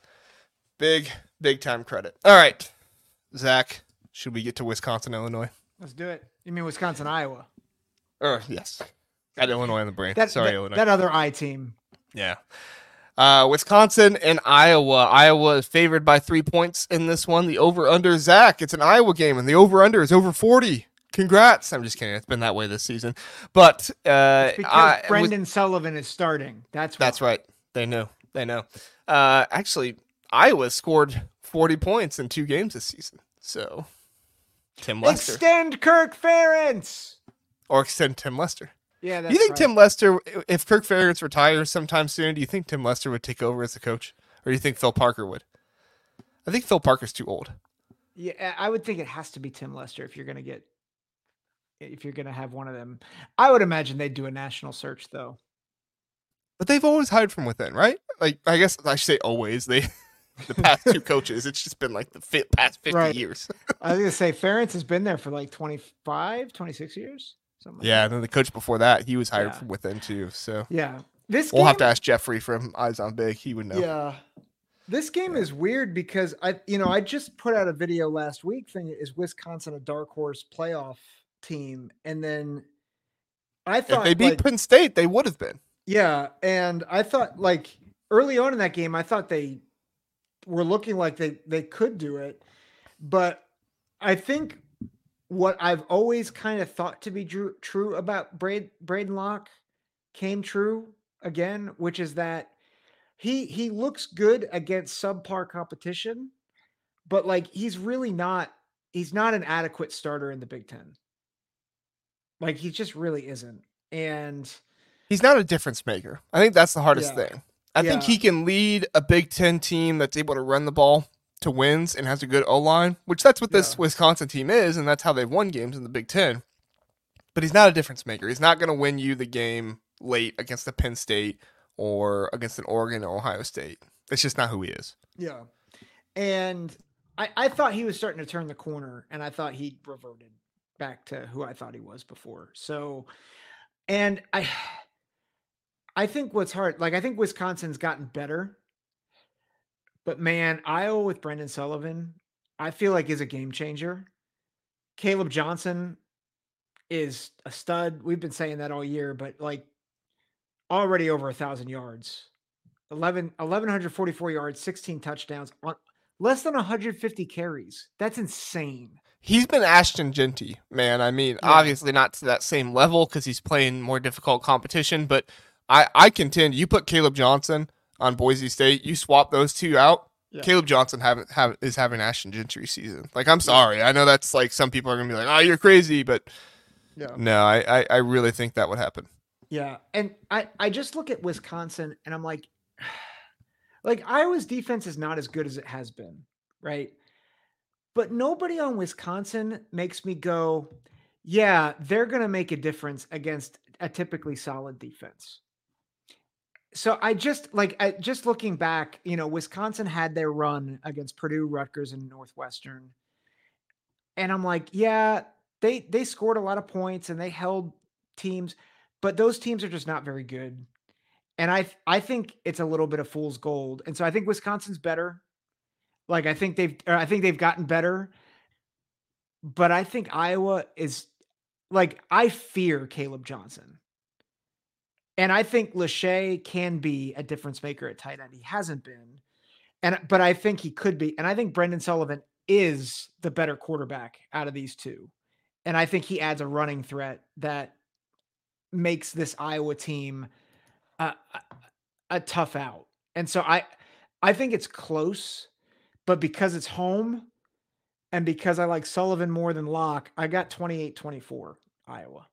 Big, big time credit. All right. Zach, should we get to Wisconsin, Illinois? Let's do it. You mean Wisconsin, Iowa? Oh, yes. Got Illinois on the brain. That, Sorry, that, Illinois. That other I team. Yeah. Uh, Wisconsin and Iowa. Iowa is favored by three points in this one. The over-under, Zach, it's an Iowa game, and the over-under is over forty. Congrats. I'm just kidding. It's been that way this season. But uh, it's because I, Brendan with, Sullivan is starting. That's why. That's right. They know. They know. Uh, actually, Iowa scored forty points in two games this season. So, Tim Lester. Extend Kirk Ferentz. Or extend Tim Lester. Yeah, that's you think right. Tim Lester, if Kirk Ferentz retires sometime soon, do you think Tim Lester would take over as the coach? Or do you think Phil Parker would? I think Phil Parker's too old. Yeah, I would think it has to be Tim Lester if you're going to get, if you're going to have one of them. I would imagine they'd do a national search, though. But they've always hired from within, right? Like, I guess I should say always. They, the past two coaches, it's just been like the fit, past fifty right. years. I was going to say, Ferentz has been there for like twenty-five, twenty-six years. Like yeah, that. and then the coach before that, he was hired yeah. from within too. So yeah, this we'll game, have to ask Jeffrey from Eyes on Big. He would know. Yeah, this game yeah. is weird because I, you know, I just put out a video last week saying is Wisconsin a dark horse playoff team, and then I thought if they beat like, Penn State, they would have been. Yeah, and I thought like early on in that game, I thought they were looking like they they could do it, but I think. What I've always kind of thought to be true, true about Braid, Braden Locke came true again, which is that he he looks good against subpar competition, but like he's really not he's not an adequate starter in the Big Ten. Like he just really isn't, and he's not a difference maker. I think that's the hardest yeah. thing. I yeah. think he can lead a Big Ten team that's able to run the ball to wins and has a good O-line, which that's what this yeah. Wisconsin team is, and that's how they've won games in the Big Ten. But he's not a difference maker. He's not going to win you the game late against a Penn State or against an Oregon or Ohio State. That's just not who he is. Yeah. And I, I thought he was starting to turn the corner, and I thought he reverted back to who I thought he was before. So, and I, I think what's hard, like I think Wisconsin's gotten better. But man, Iowa with Brendan Sullivan, I feel like is a game changer. Caleb Johnson is a stud. We've been saying that all year, but like already over a thousand yards, eleven, eleven forty-four yards, sixteen touchdowns on less than one hundred fifty carries. That's insane. He's been Ashton Genty, man. I mean, Yeah. obviously not to that same level because he's playing more difficult competition, but I, I contend you put Caleb Johnson on Boise State, you swap those two out, Yeah. Caleb Johnson haven't have is having Ashton Gentry season. Like, I'm sorry. I know that's like some people are gonna be like, oh, you're crazy, but Yeah. no, I, I, I really think that would happen. Yeah. And I, I just look at Wisconsin and I'm like, like Iowa's defense is not as good as it has been, right? But nobody on Wisconsin makes me go, yeah, they're going to make a difference against a typically solid defense. So I just like, I, just looking back, you know, Wisconsin had their run against Purdue, Rutgers, and Northwestern. And I'm like, yeah, they, they scored a lot of points and they held teams, but those teams are just not very good. And I, I think it's a little bit of fool's gold. And so I think Wisconsin's better. Like, I think they've, or I think they've gotten better, but I think Iowa is like, I fear Caleb Johnson. And I think Lachey can be a difference maker at tight end. He hasn't been. And, but I think he could be. And I think Brendan Sullivan is the better quarterback out of these two. And I think he adds a running threat that makes this Iowa team a, a, a tough out. And so I, I think it's close. But because it's home and because I like Sullivan more than Locke, I got twenty-eight twenty-four Iowa.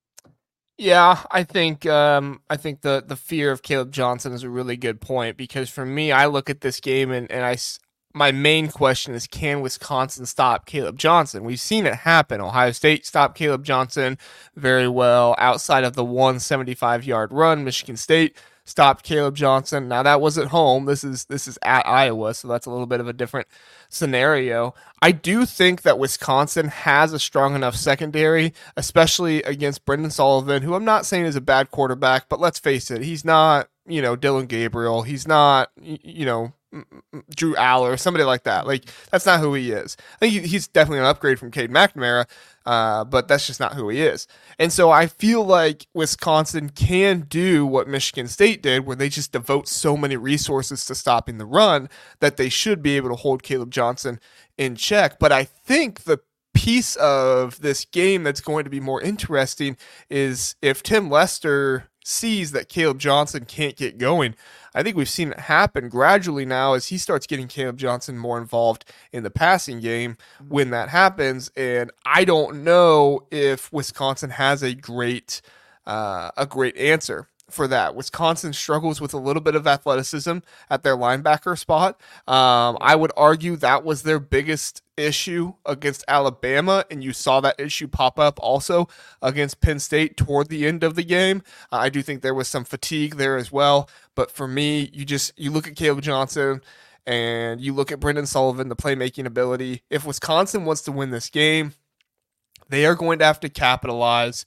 Yeah, I think um, I think the the fear of Caleb Johnson is a really good point because for me, I look at this game and, and I my main question is, can Wisconsin stop Caleb Johnson? We've seen it happen. Ohio State stopped Caleb Johnson very well outside of the one seventy-five yard run. Michigan State stopped Caleb Johnson. Now that was at home. This is this is at Iowa, so that's a little bit of a different scenario. I do think that Wisconsin has a strong enough secondary, especially against Brendan Sullivan, who I'm not saying is a bad quarterback, but let's face it, he's not, you know, Dylan Gabriel. He's not, you know, Drew Aller, somebody like that. Like, that's not who he is. I think he's definitely an upgrade from Cade McNamara, uh, but that's just not who he is. And so I feel like Wisconsin can do what Michigan State did, where they just devote so many resources to stopping the run that they should be able to hold Caleb Johnson in check. But I think the piece of this game that's going to be more interesting is if Tim Lester sees that Caleb Johnson can't get going. I think we've seen it happen gradually now as he starts getting Caleb Johnson more involved in the passing game when that happens. And I don't know if Wisconsin has a great uh, a great answer for that. Wisconsin struggles with a little bit of athleticism at their linebacker spot. Um, I would argue that was their biggest issue against Alabama, and you saw that issue pop up also against Penn State toward the end of the game. Uh, I do think there was some fatigue there as well, but for me, you just you look at Caleb Johnson and you look at Brendan Sullivan, the playmaking ability. If Wisconsin wants to win this game, they are going to have to capitalize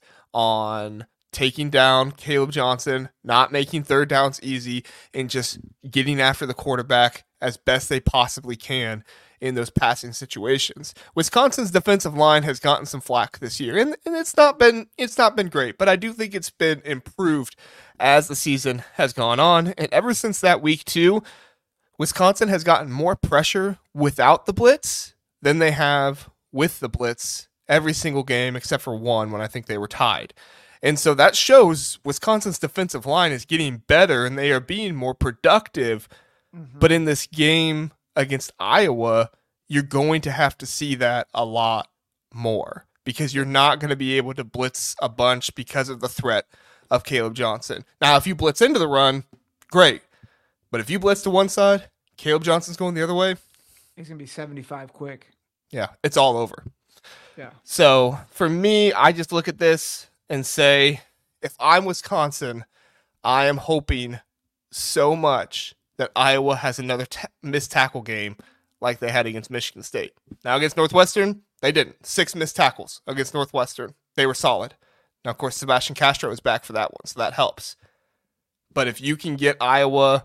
on taking down Caleb Johnson, not making third downs easy, and just getting after the quarterback as best they possibly can in those passing situations. Wisconsin's defensive line has gotten some flack this year, and, and it's not been it's not been great, but I do think it's been improved as the season has gone on. And ever since that week two, Wisconsin has gotten more pressure without the blitz than they have with the blitz every single game except for one when I think they were tied. And so that shows Wisconsin's defensive line is getting better and they are being more productive. Mm-hmm. But in this game against Iowa, you're going to have to see that a lot more because you're not going to be able to blitz a bunch because of the threat of Caleb Johnson. Now, if you blitz into the run, great. But if you blitz to one side, Caleb Johnson's going the other way. He's going to be seventy-five quick. Yeah, it's all over. Yeah. So for me, I just look at this and say, if I'm Wisconsin, I am hoping so much that Iowa has another t- missed tackle game like they had against Michigan State. Now against Northwestern, they didn't. Six missed tackles against Northwestern. They were solid. Now, of course, Sebastian Castro is back for that one, so that helps. But if you can get Iowa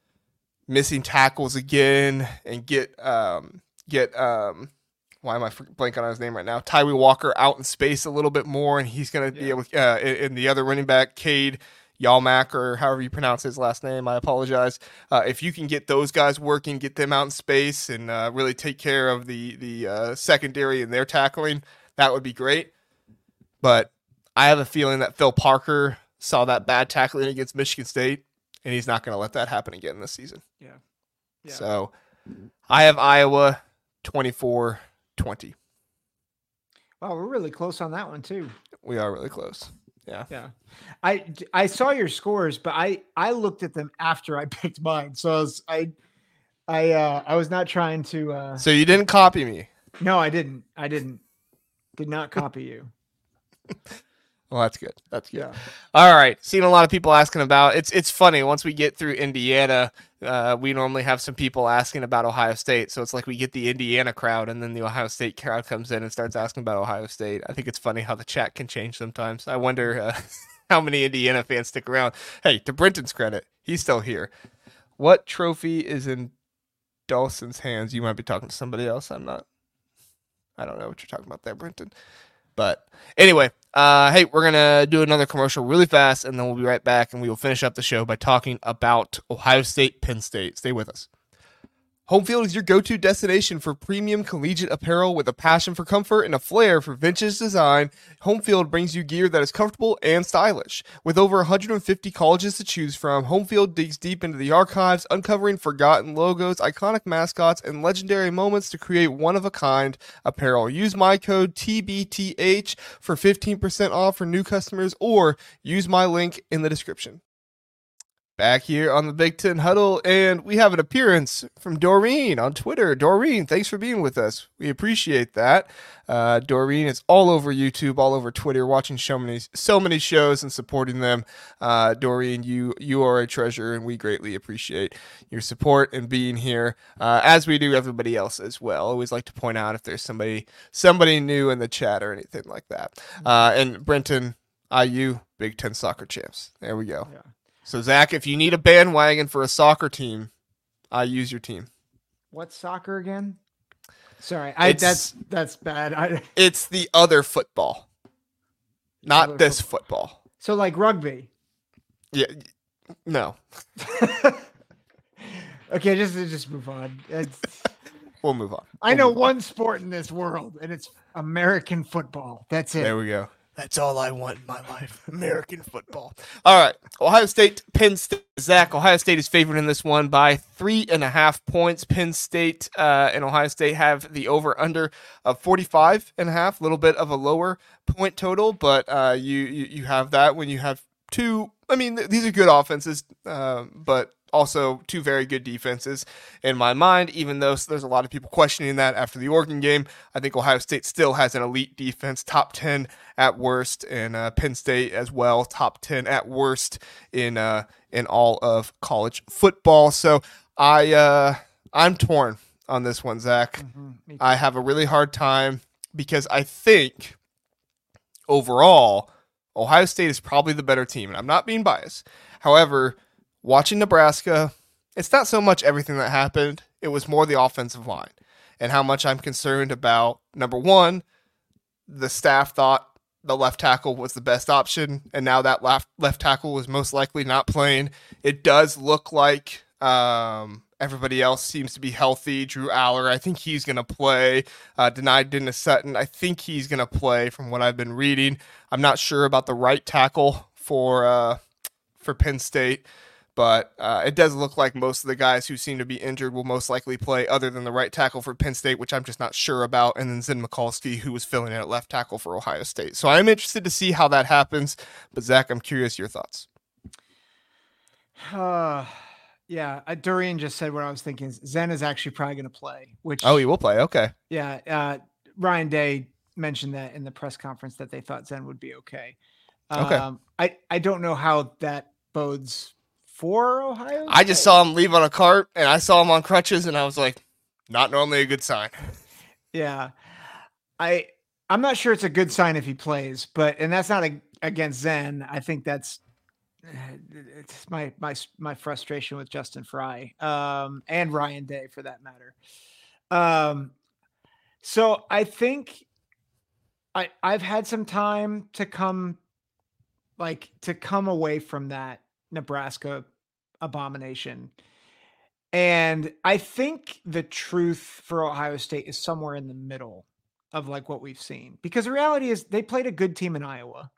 missing tackles again and get um, get um, why am I blanking on his name right now? Tyree Walker out in space a little bit more, and he's going to yeah. be able to, uh, and the other running back, Cade, Yalmac, or however you pronounce his last name. I apologize. Uh, if you can get those guys working, get them out in space, and uh, really take care of the the uh, secondary and their tackling, that would be great. But I have a feeling that Phil Parker saw that bad tackling against Michigan State, and he's not going to let that happen again this season. Yeah. yeah. So I have Iowa twenty-four twenty. Wow, we're really close on that one too. We are really close. Yeah. Yeah. I, I saw your scores, but I, I looked at them after I picked mine. So I was, I, I, uh, I was not trying to, uh, So you didn't copy me. no, I didn't. I didn't, did not copy you. Well, that's good. That's good. Yeah. All right. Seen a lot of people asking about it's. It's funny once we get through Indiana, uh, we normally have some people asking about Ohio State. So it's like we get the Indiana crowd, and then the Ohio State crowd comes in and starts asking about Ohio State. I think it's funny how the chat can change sometimes. I wonder uh, how many Indiana fans stick around. Hey, to Brenton's credit, he's still here. What trophy is in Dawson's hands? You might be talking to somebody else. I'm not. I don't know what you're talking about there, Brenton. But anyway, uh, hey, we're going to do another commercial really fast, and then we'll be right back, and we will finish up the show by talking about Ohio State, Penn State. Stay with us. Homefield is your go-to destination for premium collegiate apparel with a passion for comfort and a flair for vintage design. Homefield brings you gear that is comfortable and stylish. With over one hundred fifty colleges to choose from, Homefield digs deep into the archives, uncovering forgotten logos, iconic mascots, and legendary moments to create one-of-a-kind apparel. Use my code T B T H for fifteen percent off for new customers, or use my link in the description. Back here on the Big Ten Huddle, and we have an appearance from Doreen on Twitter. Doreen, thanks for being with us. We appreciate that. Uh, Doreen is all over YouTube, all over Twitter, watching so many, so many shows and supporting them. Uh, Doreen, you you are a treasure, and we greatly appreciate your support and being here, uh, as we do everybody else as well. Always like to point out if there's somebody somebody new in the chat or anything like that. Uh, and Brenton, I U, Big Ten soccer champs. There we go. Yeah. So, Zach, if you need a bandwagon for a soccer team, I use your team. What's soccer again? Sorry, I It's- that's that's bad. I, It's the other football, not Other this football. so like rugby. Yeah, no. Okay, just just move on. It's, We'll move on. I We'll know move on. one sport in this world, and it's American football. That's it. There we go. That's all I want in my life. American football. All right. Ohio State, Penn State. Zach, Ohio State is favored in this one by three and a half points. Penn State uh, and Ohio State have the over-under of forty-five and a half, a little bit of a lower point total, but uh, you, you, you have that when you have two. I mean, th- these are good offenses, uh, but also two very good defenses in my mind, even though there's a lot of people questioning that after the Oregon game. I think Ohio State still has an elite defense, top ten at worst, and uh, Penn State as well, top ten at worst in uh, in all of college football. So I uh, I'm torn on this one, Zach. Mhm, me too. I have a really hard time because I think overall Ohio State is probably the better team, and I'm not being biased. However, watching Nebraska, it's not so much everything that happened. It was more the offensive line and how much I'm concerned about, number one, the staff thought the left tackle was the best option, and now that left, left tackle was most likely not playing. It does look like um, everybody else seems to be healthy. Drew Aller, I think he's going to play. Uh, denied Dennis Sutton, I think he's going to play from what I've been reading. I'm not sure about the right tackle for uh, for Penn State. But uh, it does look like most of the guys who seem to be injured will most likely play, other than the right tackle for Penn State, which I'm just not sure about, and then Zen Mikulski, who was filling in at left tackle for Ohio State. So I'm interested to see how that happens. But, Zach, I'm curious your thoughts. Uh, yeah, uh, Durian just said what I was thinking. Zen is actually probably going to play, which Oh, he will play. Okay. yeah, uh, Ryan Day mentioned that in the press conference that they thought Zen would be okay. Okay. Um, I I don't know how that bodes for Ohio. I just State. saw him leave on a cart, and I saw him on crutches, and I was like, not normally a good sign. Yeah, I I'm not sure it's a good sign if he plays, but and that's not a, against Zen. I think that's it's my my my frustration with Justin Fry um, and Ryan Day for that matter. Um, so I think I I've had some time to come like to come away from that Nebraska abomination. And I think the truth for Ohio State is somewhere in the middle of like what we've seen, because the reality is they played a good team in Iowa.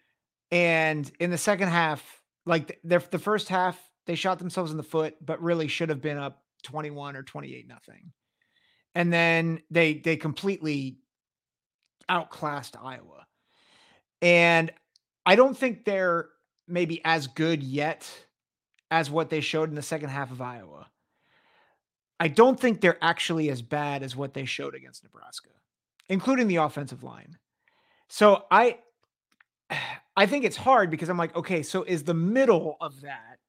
And in the second half, like the, the first half, they shot themselves in the foot, but really should have been up twenty-one or twenty-eight nothing. And then they they completely outclassed Iowa. And I don't think they're maybe as good yet as what they showed in the second half of Iowa. I don't think they're actually as bad as what they showed against Nebraska, including the offensive line. So I I think it's hard because I'm like, okay, so is the middle of that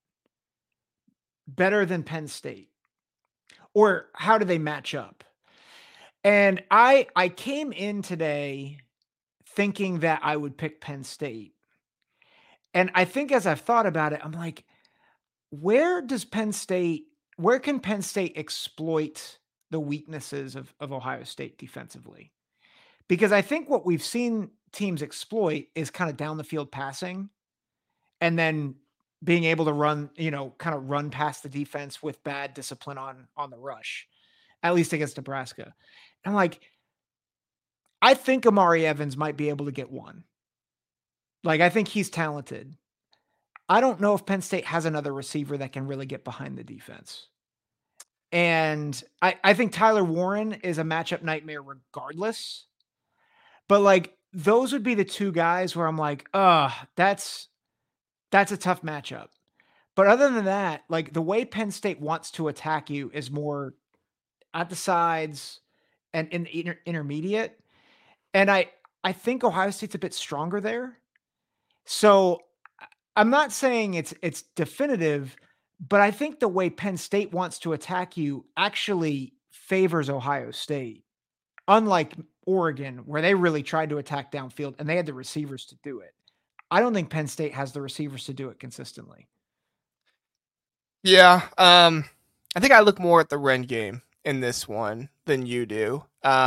better than Penn State? Or how do they match up? And I I came in today thinking that I would pick Penn State. And I think as I've thought about it, I'm like, where does Penn State, where can Penn State exploit the weaknesses of, of Ohio State defensively? Because I think what we've seen teams exploit is kind of down the field passing and then being able to run, you know, kind of run past the defense with bad discipline on, on the rush, at least against Nebraska. And I'm like, I think Amari Evans might be able to get one. Like, I think he's talented. I don't know if Penn State has another receiver that can really get behind the defense. And I, I think Tyler Warren is a matchup nightmare regardless. But like, those would be the two guys where I'm like, uh, that's, that's a tough matchup. But other than that, like the way Penn State wants to attack you is more at the sides and in the inter- intermediate. And I, I think Ohio State's a bit stronger there. So I'm not saying it's, it's definitive, but I think the way Penn State wants to attack you actually favors Ohio State. Unlike Oregon, where they really tried to attack downfield and they had the receivers to do it. I don't think Penn State has the receivers to do it consistently. Yeah. Um, I think I look more at the run game in this one than you do.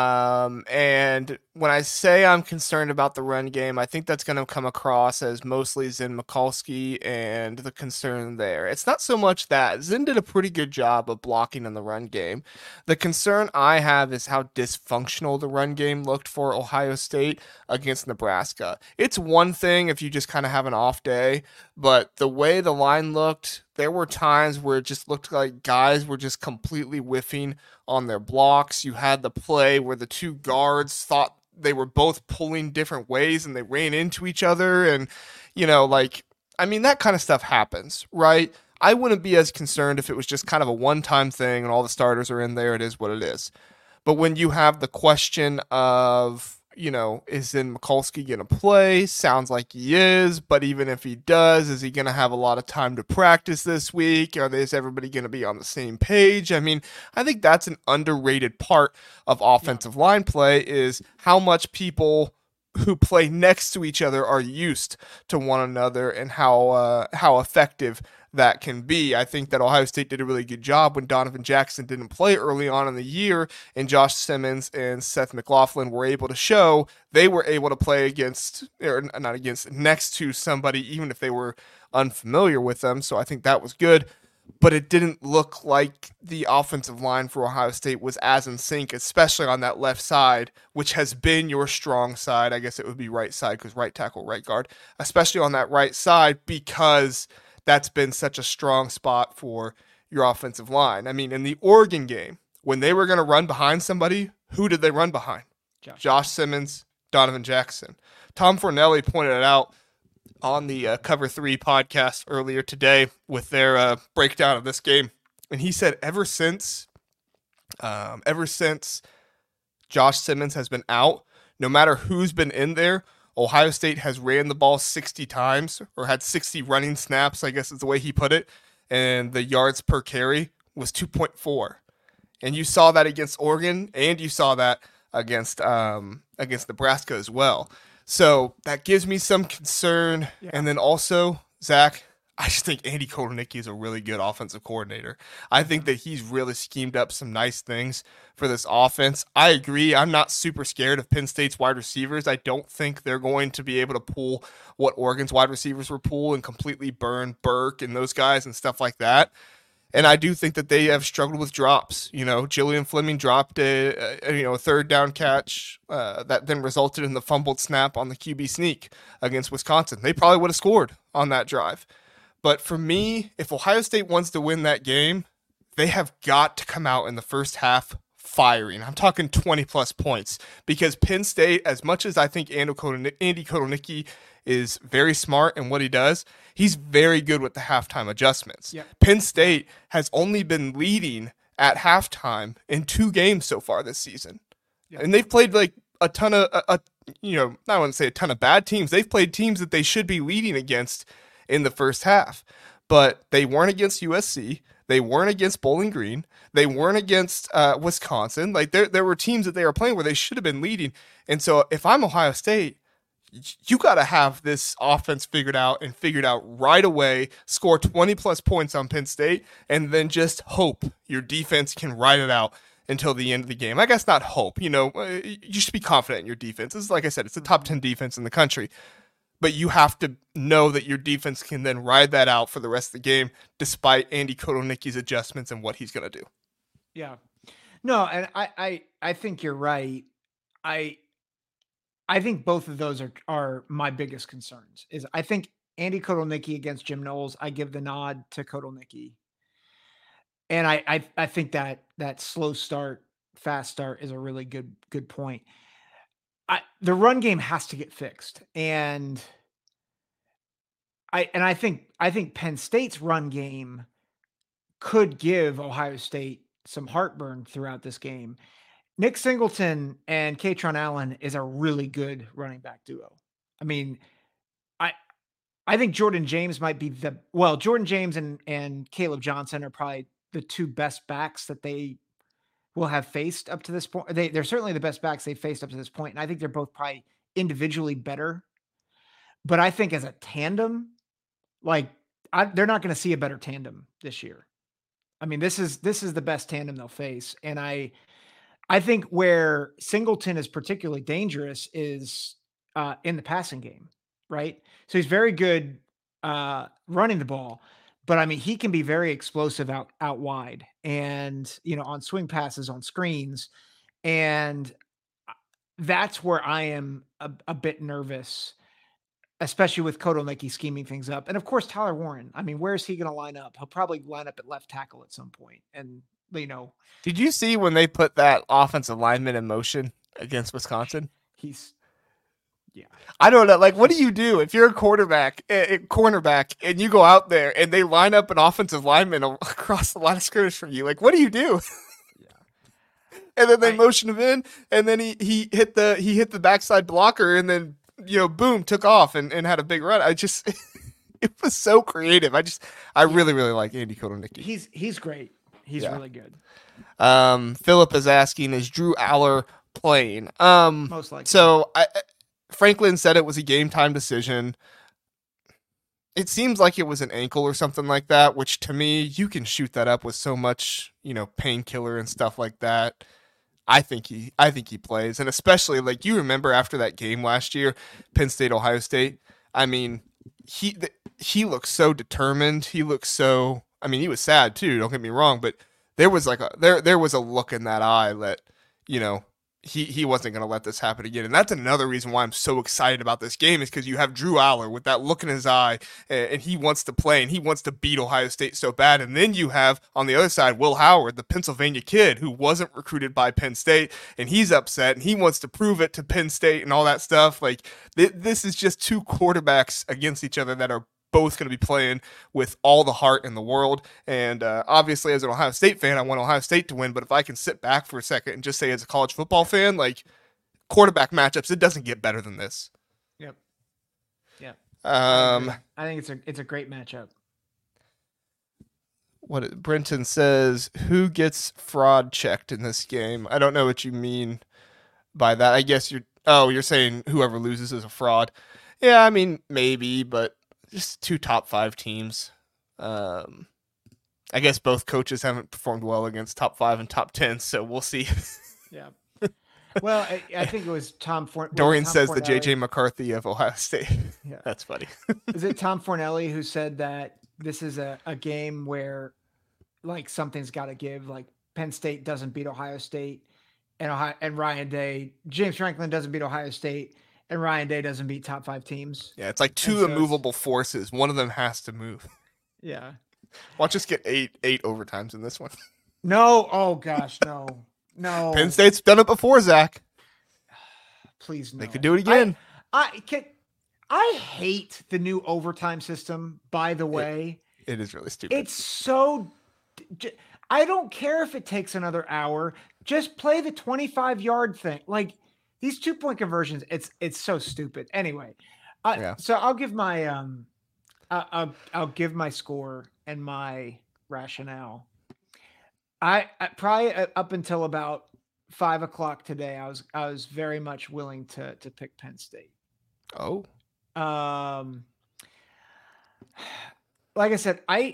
Um, and when I say I'm concerned about the run game, I think that's going to come across as mostly Zen Mikulski and the concern there. It's not so much that Zen did a pretty good job of blocking in the run game. The concern I have is how dysfunctional the run game looked for Ohio State against Nebraska. It's one thing if you just kind of have an off day, but the way the line looked, there were times where it just looked like guys were just completely whiffing on their blocks. You had the play where the two guards thought they were both pulling different ways and they ran into each other. And, you know, like, I mean, that kind of stuff happens, right? I wouldn't be as concerned if it was just kind of a one-time thing and all the starters are in there. It is what it is. But when you have the question of, you know, is then Mikulski going to play? Sounds like he is, but even if he does, is he going to have a lot of time to practice this week? Are they, is everybody going to be on the same page? I mean, I think that's an underrated part of offensive yeah. line play is how much people who play next to each other are used to one another and how uh, how effective that can be. I think that Ohio State did a really good job when Donovan Jackson didn't play early on in the year and Josh Simmons and Seth McLaughlin were able to show they were able to play against, or not against, next to somebody, even if they were unfamiliar with them. So I think that was good. But it didn't look like the offensive line for Ohio State was as in sync, especially on that left side, which has been your strong side. I guess it would be right side because right tackle, right guard, especially on that right side because that's been such a strong spot for your offensive line. I mean, in the Oregon game, when they were going to run behind somebody, who did they run behind? Josh, Josh Simmons, Donovan Jackson. Tom Fornelli pointed it out on the uh, Cover three podcast earlier today with their uh, breakdown of this game. And he said ever since, um, ever since Josh Simmons has been out, no matter who's been in there, Ohio State has ran the ball sixty times or had sixty running snaps, I guess is the way he put it. And the yards per carry was two point four. And you saw that against Oregon and you saw that against um, against Nebraska as well. So that gives me some concern. Yeah. And then also, Zach, I just think Andy Kotelnicki is a really good offensive coordinator. I think that he's really schemed up some nice things for this offense. I agree. I'm not super scared of Penn State's wide receivers. I don't think they're going to be able to pull what Oregon's wide receivers were pull and completely burn Burke and those guys and stuff like that. And I do think that they have struggled with drops. You know, Jillian Fleming dropped a, a you know a third down catch uh, that then resulted in the fumbled snap on the Q B sneak against Wisconsin. They probably would have scored on that drive. But for me, if Ohio State wants to win that game, they have got to come out in the first half firing. I'm talking twenty plus points because Penn State, as much as I think Andy Kotelnicki is very smart in what he does, he's very good with the halftime adjustments. Yep. Penn State has only been leading at halftime in two games so far this season. Yep. And they've played like a ton of, a, a, you know, I don't want to say a ton of bad teams. They've played teams that they should be leading against in the first half, but they weren't against U S C. They weren't against Bowling Green. They weren't against uh, Wisconsin. Like there, there were teams that they were playing where they should have been leading. And so if I'm Ohio State, you got to have this offense figured out and figured out right away, score twenty plus points on Penn State, and then just hope your defense can ride it out until the end of the game. I guess not hope, you know, you should be confident in your defense. This is, like I said, it's the top ten defense in the country. But you have to know that your defense can then ride that out for the rest of the game, despite Andy Kotelnicki's adjustments and what he's going to do. Yeah, no, and I, I, I think you're right. I, I think both of those are are my biggest concerns. Is I think Andy Kotelnicki against Jim Knowles, I give the nod to Kotelnicki, and I, I, I think that that slow start, fast start is a really good good point. I, the run game has to get fixed. And I and I think I think Penn State's run game could give Ohio State some heartburn throughout this game. Nick Singleton and Katron Allen is a really good running back duo. I mean, I I think Jordan James might be the well, Jordan James and, and Caleb Johnson are probably the two best backs that they will have faced up to this point. They, they're certainly the best backs they've faced up to this point, and I think they're both probably individually better. But I think as a tandem, like I, they're not going to see a better tandem this year. I mean, this is this is the best tandem they'll face, and I I think where Singleton is particularly dangerous is uh, in the passing game, right? So he's very good uh, running the ball. But I mean, he can be very explosive out out wide, and you know, on swing passes, on screens, and that's where I am a, a bit nervous, especially with Kotelnicki scheming things up. And of course, Tyler Warren. I mean, where is he going to line up? He'll probably line up at left tackle at some point. And you know, did you see when they put that offensive lineman in motion against Wisconsin? He's Yeah, I don't know. Like, what do you do if you're a quarterback, a cornerback, and you go out there and they line up an offensive lineman across the line of scrimmage from you? Like, what do you do? Yeah. And then they I, motion him in, and then he, he hit the he hit the backside blocker, and then you know, boom, took off and, and had a big run. I just, it was so creative. I just, I yeah. really really like Andy Kotelnicki. He's he's great. He's yeah. really good. Um, Philip is asking, is Drew Aller playing? Um, Most likely. So I. Franklin said it was a game time decision. It seems like it was an ankle or something like that, which to me, you can shoot that up with so much, you know, painkiller and stuff like that. I think he, I think he plays. And especially like you remember after that game last year, Penn State, Ohio State. I mean, he, he looked so determined. He looked so, I mean, he was sad too. Don't get me wrong, but there was like a, there, there was a look in that eye that, you know, He he wasn't going to let this happen again. And that's another reason why I'm so excited about this game is because you have Drew Aller with that look in his eye, and, and he wants to play, and he wants to beat Ohio State so bad. And then you have, on the other side, Will Howard, the Pennsylvania kid who wasn't recruited by Penn State, and he's upset, and he wants to prove it to Penn State and all that stuff. Like, th- this is just two quarterbacks against each other that are both going to be playing with all the heart in the world. And uh, obviously, as an Ohio State fan, I want Ohio State to win. But if I can sit back for a second and just say as a college football fan, like quarterback matchups, it doesn't get better than this. Yep. Yep. Um, I, I think it's a it's a great matchup. What Brenton says, who gets fraud checked in this game? I don't know what you mean by that. I guess you're, oh, you're saying whoever loses is a fraud. Yeah, I mean, maybe, but just two top five teams. Um, I guess both coaches haven't performed well against top five and top ten, so we'll see. Yeah. Well, I, I think it was Tom Fort. Dorian Tom says Fornelli. the J J McCarthy of Ohio State. Yeah. That's funny. Is it Tom Fornelli who said that this is a, a game where like something's got to give? Like Penn State doesn't beat Ohio State, and Ohio, and Ryan Day, James Franklin doesn't beat Ohio State, and Ryan Day doesn't beat top five teams. Yeah, it's like two so immovable forces. One of them has to move. Yeah. Watch us get eight eight overtimes in this one. No. Oh gosh, no, no. Penn State's done it before, Zach. Please, no. They could do it again. I, I can. I hate the new overtime system. By the way, it, it is really stupid. It's so. I don't care if it takes another hour. Just play the twenty-five yard thing. Like these two point conversions. It's it's so stupid. Anyway, uh, yeah. So I'll give my um, I'll, I'll I'll give my score and my rationale. I, I probably up until about five o'clock today, I was I was very much willing to to pick Penn State. Oh, um, like I said, I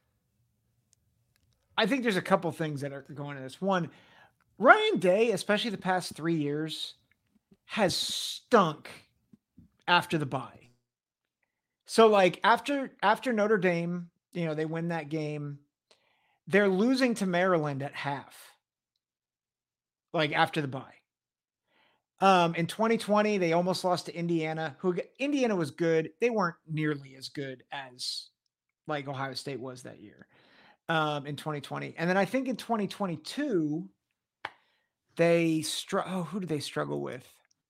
I think there's a couple things that are going in this. One, Ryan Day, especially the past three years, has stunk after the bye. So like after after Notre Dame, you know, they win that game. They're losing to Maryland at half. Like after the bye. Um, in twenty twenty, they almost lost to Indiana, who Indiana was good. They weren't nearly as good as like Ohio State was that year um, in twenty twenty. And then I think in twenty twenty-two, they str- oh, who did they struggle with?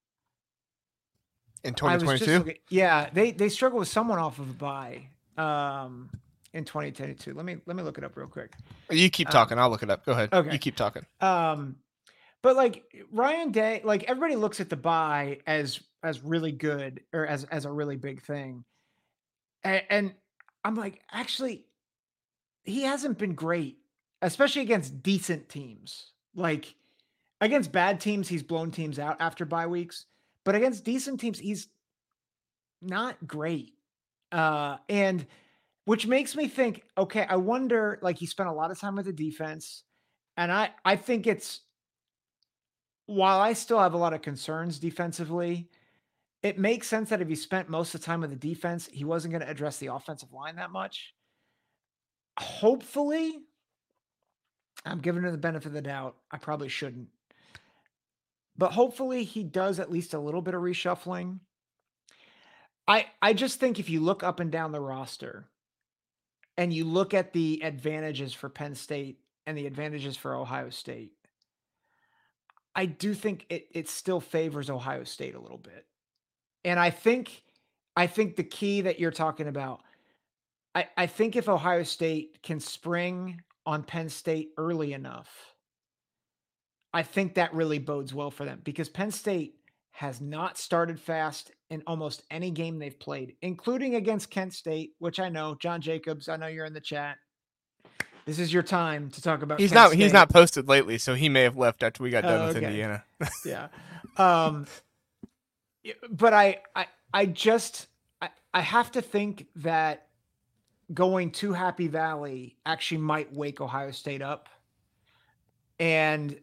In twenty twenty-two? Yeah, they they struggled with someone off of a bye. Um, in twenty twenty-two. Let me let me look it up real quick. You keep talking. Um, I'll look it up. Go ahead. Okay. You keep talking. Um, but like Ryan Day, like everybody looks at the bye as as really good or as as a really big thing, and, and I'm like, actually, he hasn't been great, especially against decent teams. Like against bad teams, he's blown teams out after bye weeks, but against decent teams, he's not great. Uh, and which makes me think, okay, I wonder, like he spent a lot of time with the defense. And I, I think it's, while I still have a lot of concerns defensively, it makes sense that if he spent most of the time with the defense, he wasn't going to address the offensive line that much. Hopefully, I'm giving him the benefit of the doubt. I probably shouldn't. But hopefully he does at least a little bit of reshuffling. I, I just think if you look up and down the roster, and you look at the advantages for Penn State and the advantages for Ohio State, I do think it it still favors Ohio State a little bit. And I think I think the key that you're talking about, I, I think if Ohio State can spring on Penn State early enough, I think that really bodes well for them because Penn State has not started fast in almost any game they've played, including against Kent State, which I know, John Jacobs, I know you're in the chat. This is your time to talk about. He's Kent not. State. He's not posted lately, so he may have left after we got done oh, with okay. Indiana. yeah, um, but I, I, I just, I, I have to think that going to Happy Valley actually might wake Ohio State up, and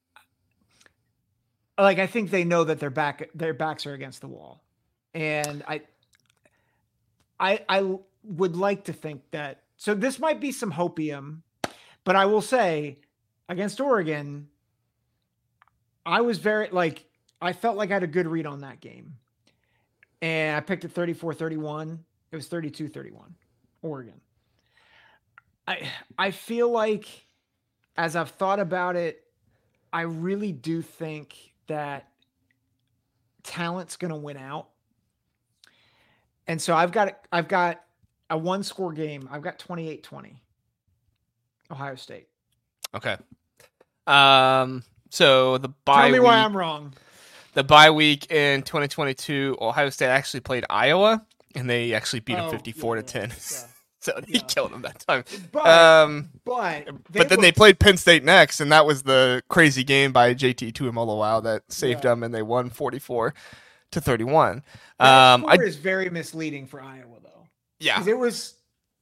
like I think they know that their back, their backs are against the wall, and I, I, I would like to think that. So this might be some hopium, but I will say against Oregon, I was very like, I felt like I had a good read on that game. And I picked it thirty-four thirty-one. It was thirty-two thirty-one, Oregon. I, I feel like as I've thought about it, I really do think that talent's going to win out. And so I've got, I've got, a one score game. I've got twenty-eight twenty. Ohio State. Okay. Um. So the bye Tell me week, why I'm wrong. The bye week in twenty twenty-two, Ohio State actually played Iowa, and they actually beat them oh, fifty-four yeah, to ten. Yeah. So they Yeah. killed them that time. But, um, but, but then were, they played Penn State next, and that was the crazy game by J T Tuimoloau that saved yeah. them, and they won forty-four to thirty-one. That Um, score I, is very misleading for Iowa, though. Yeah. Because it was,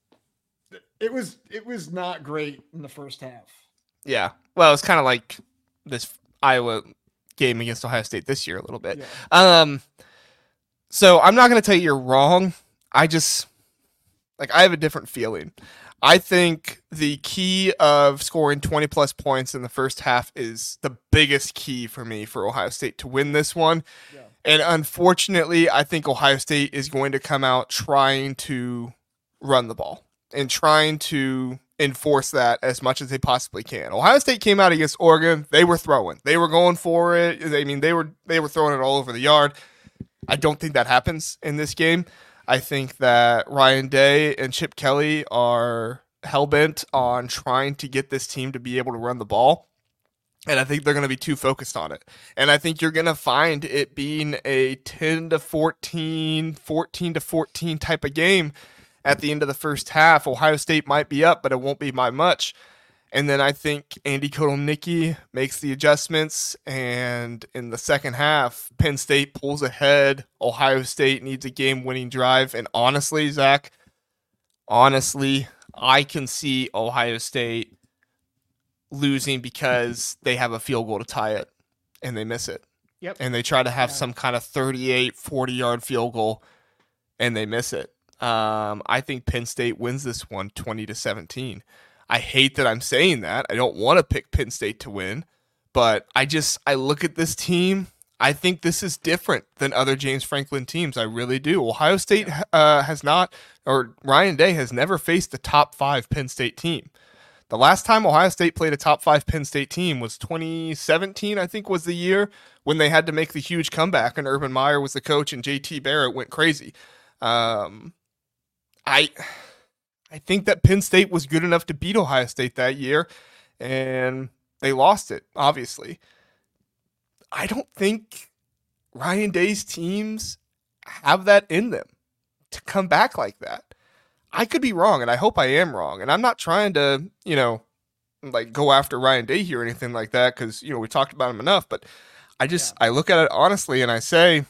it was, it was not great in the first half. Yeah. Well, it's kind of like this Iowa game against Ohio State this year a little bit. Yeah. Um, so I'm not going to tell you you're wrong. I just, like, I have a different feeling. I think the key of scoring twenty plus points in the first half is the biggest key for me for Ohio State to win this one. Yeah. And unfortunately, I think Ohio State is going to come out trying to run the ball and trying to enforce that as much as they possibly can. Ohio State came out against Oregon. They were throwing. They were going for it. I mean, they were they were throwing it all over the yard. I don't think that happens in this game. I think that Ryan Day and Chip Kelly are hell-bent on trying to get this team to be able to run the ball. And I think they're going to be too focused on it. And I think you're going to find it being a ten to fourteen, fourteen to fourteen type of game at the end of the first half. Ohio State might be up, but it won't be by much. And then I think Andy Kotelnicki makes the adjustments, and in the second half, Penn State pulls ahead. Ohio State needs a game-winning drive. And honestly, Zach, honestly, I can see Ohio State losing because they have a field goal to tie it, and they miss it. Yep. And they try to have yeah. some kind of thirty-eight, forty-yard field goal, and they miss it. Um, I think Penn State wins this one twenty to seventeen. I hate that I'm saying that. I don't want to pick Penn State to win, but I just, I look at this team. I think this is different than other James Franklin teams. I really do. Ohio State uh, has not, or Ryan Day has never faced a top five Penn State team. The last time Ohio State played a top five Penn State team was twenty seventeen, I think was the year when they had to make the huge comeback and Urban Meyer was the coach and J T Barrett went crazy. Um, I... I think that Penn State was good enough to beat Ohio State that year, and they lost it, obviously. I don't think Ryan Day's teams have that in them to come back like that. I could be wrong, and I hope I am wrong. And I'm not trying to, you know, like go after Ryan Day here or anything like that because, you know, we talked about him enough. But I just, yeah. I look at it honestly, and I say,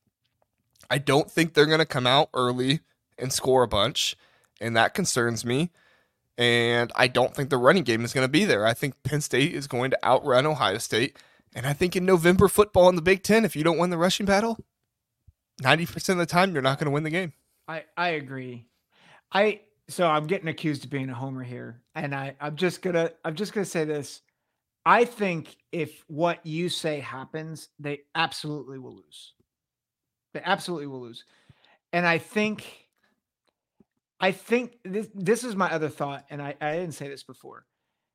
I don't think they're going to come out early and score a bunch. And that concerns me. And I don't think the running game is going to be there. I think Penn State is going to outrun Ohio State. And I think in November football in the Big Ten, if you don't win the rushing battle, ninety percent of the time, you're not going to win the game. I, I agree. I so I'm getting accused of being a homer here. And I, I'm just gonna I'm just gonna say this. I think if what you say happens, they absolutely will lose. They absolutely will lose. And I think I think this this is my other thought, and I, I didn't say this before.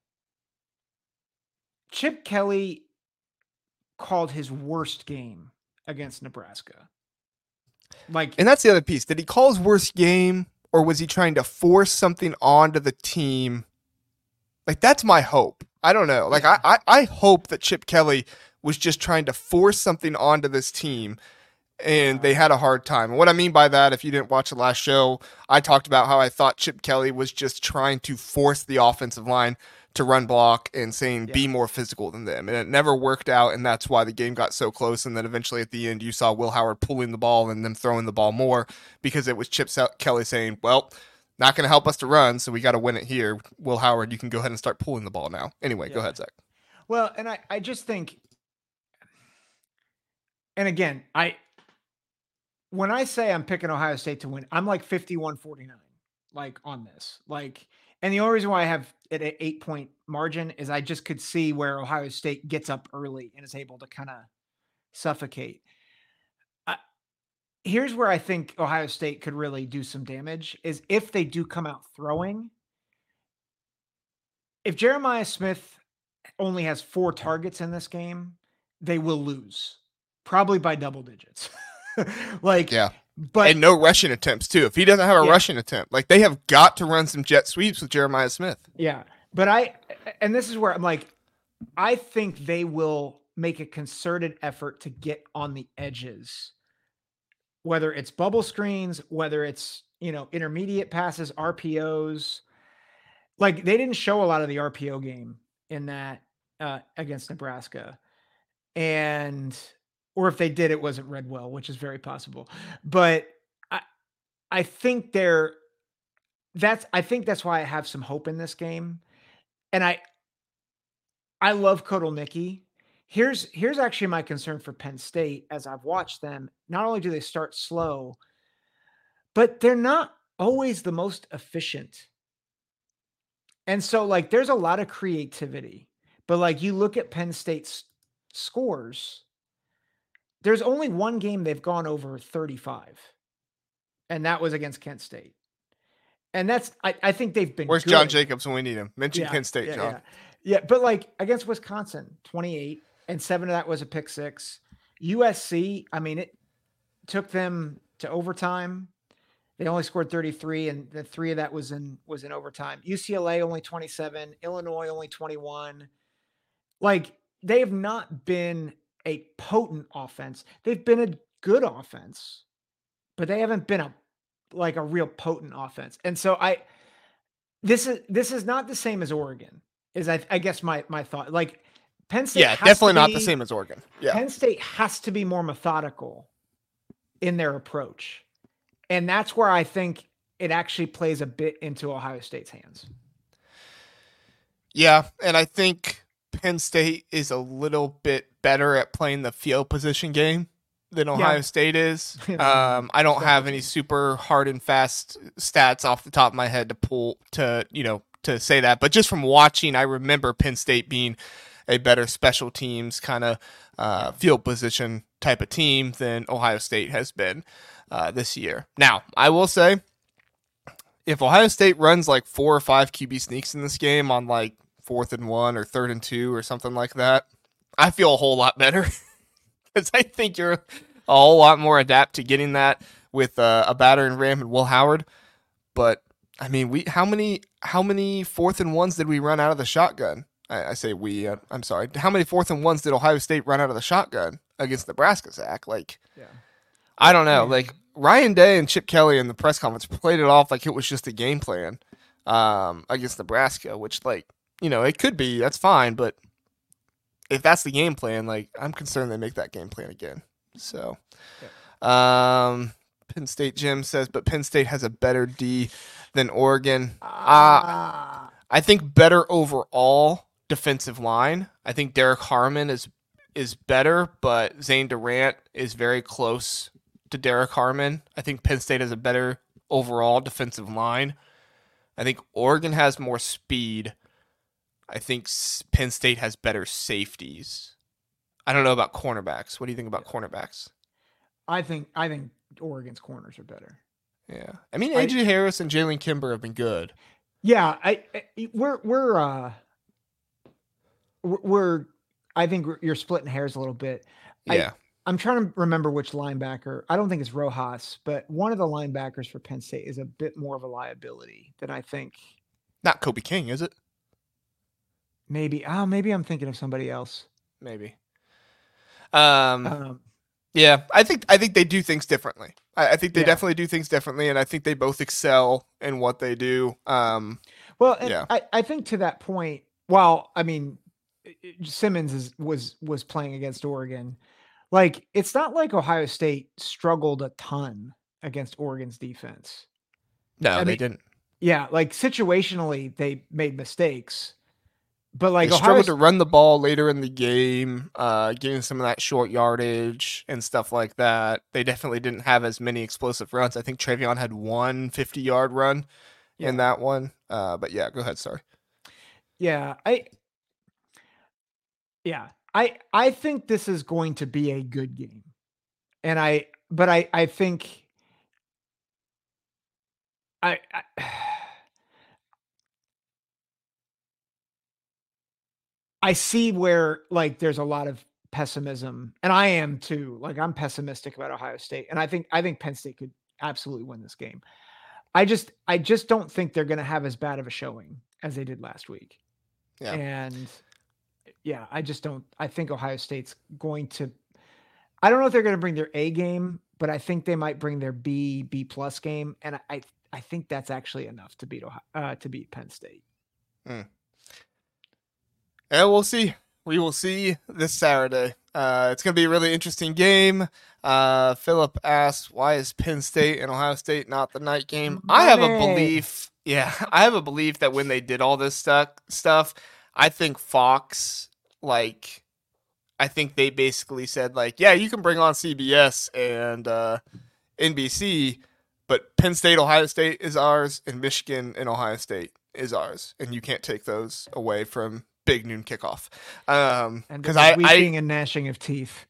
Chip Kelly called his worst game against Nebraska. Like, and that's the other piece. Did he call his worst game, or was he trying to force something onto the team? Like, that's my hope. I don't know. Like, I, I, I hope that Chip Kelly was just trying to force something onto this team, and they had a hard time. And what I mean by that, if you didn't watch the last show, I talked about how I thought Chip Kelly was just trying to force the offensive line to run block and saying, yeah. be more physical than them. And it never worked out, and that's why the game got so close. And then eventually at the end, you saw Will Howard pulling the ball and them throwing the ball more because it was Chip Kelly saying, well, not going to help us to run, so we got to win it here. Will Howard, you can go ahead and start pulling the ball now. Anyway, yeah. Go ahead, Zach. Well, and I, I just think, and again, I – when I say I'm picking Ohio State to win, I'm like fifty-one forty-nine, like on this. Like, and the only reason why I have it at eight point margin is I just could see where Ohio State gets up early and is able to kind of suffocate. Uh, here's where I think Ohio State could really do some damage is if they do come out throwing. If Jeremiah Smith only has four targets in this game, they will lose, probably by double digits. like, yeah, but and no rushing attempts too. If he doesn't have a yeah. rushing attempt, like they have got to run some jet sweeps with Jeremiah Smith. Yeah, but I, and this is where I'm like, I think they will make a concerted effort to get on the edges, whether it's bubble screens, whether it's, you know, intermediate passes, R P Os. Like they didn't show a lot of the R P O game in that uh, against Nebraska, and. Or if they did, it wasn't read well, which is very possible. But I, I think they're that's I think that's why I have some hope in this game. And I I love Kotelnicki. Here's here's actually my concern for Penn State as I've watched them. Not only do they start slow, but they're not always the most efficient. And so like there's a lot of creativity. But like you look at Penn State's scores, there's only one game they've gone over thirty-five. And that was against Kent State. And that's I, I think they've been Where's good. John Jacobs when we need him? Mention Yeah, Kent State, yeah, John. Yeah. yeah, but like against Wisconsin, twenty-eight, and seven of that was a pick six. U S C, I mean, it took them to overtime. They only scored thirty-three, and the three of that was in was in overtime. U C L A only twenty-seven, Illinois only twenty-one. Like they have not been a potent offense. They've been a good offense, but they haven't been a like a real potent offense. And so I this is this is not the same as Oregon. Is I, I guess my my thought. Like Penn State, yeah, has definitely to not be, the same as Oregon. Yeah, Penn State has to be more methodical in their approach, and that's where I think it actually plays a bit into Ohio State's hands. Yeah, and I think Penn State is a little bit better at playing the field position game than Ohio yeah. State is. Um, I don't have any super hard and fast stats off the top of my head to pull to, you know, to say that. But just from watching, I remember Penn State being a better special teams kind of uh, field position type of team than Ohio State has been uh, this year. Now, I will say, if Ohio State runs like four or five Q B sneaks in this game on like fourth and one or third and two or something like that, I feel a whole lot better. Because I think you're a whole lot more adept to getting that with uh, a battering ram and Will Howard. But I mean, we how many how many fourth and ones did we run out of the shotgun? I, I say we. Uh, I'm sorry. How many fourth and ones did Ohio State run out of the shotgun against Nebraska, Zach? Like, yeah. I don't know. Like Ryan Day and Chip Kelly in the press conference played it off like it was just a game plan um, against Nebraska, which, like, you know, it could be. That's fine, but if that's the game plan, like, I'm concerned they make that game plan again. So, yeah. um, Penn State Jim says, but Penn State has a better D than Oregon. Uh, I think better overall defensive line. I think Derek Harmon is is better, but Zane Durant is very close to Derek Harmon. I think Penn State has a better overall defensive line. I think Oregon has more speed. I think Penn State has better safeties. I don't know about cornerbacks. What do you think about cornerbacks? I think I think Oregon's corners are better. Yeah, I mean A J I, Harris and Jalen Kimber have been good. Yeah, I, I we're we're uh we're I think we're, you're splitting hairs a little bit. Yeah, I, I'm trying to remember which linebacker. I don't think it's Rojas, but one of the linebackers for Penn State is a bit more of a liability than I think. Not Kobe King, is it? Maybe. Oh, maybe I'm thinking of somebody else. Maybe. Um, um yeah, I think I think they do things differently. I, I think they yeah. definitely do things differently, and I think they both excel in what they do. Um, well, and yeah. I, I think to that point, well, I mean, Simmons is, was was playing against Oregon. Like, it's not like Ohio State struggled a ton against Oregon's defense. No, I they mean, didn't. Yeah, like situationally, they made mistakes. But like they Ohio struggled to run the ball later in the game, uh, getting some of that short yardage and stuff like that. They definitely didn't have as many explosive runs. I think Travion had one fifty-yard run yeah. in that one. Uh, but yeah, go ahead. Sorry. Yeah, I. Yeah, I I think this is going to be a good game, and I but I I think I. I I see where like there's a lot of pessimism, and I am too. Like I'm pessimistic about Ohio State, and I think I think Penn State could absolutely win this game. I just I just don't think they're going to have as bad of a showing as they did last week. Yeah. And yeah, I just don't. I think Ohio State's going to. I don't know if they're going to bring their A game, but I think they might bring their B B plus game, and I I think that's actually enough to beat Ohio, uh, to beat Penn State. Hmm. Yeah, we'll see. We will see this Saturday. Uh, it's going to be a really interesting game. Uh, Philip asks, why is Penn State and Ohio State not the night game? Money. I have a belief. Yeah, I have a belief that when they did all this stuff, stuff, I think Fox, like, I think they basically said, like, yeah, you can bring on C B S and uh, N B C, but Penn State, Ohio State is ours, and Michigan and Ohio State is ours, and you can't take those away from big noon kickoff. Um, because I, weeping I, and gnashing of teeth.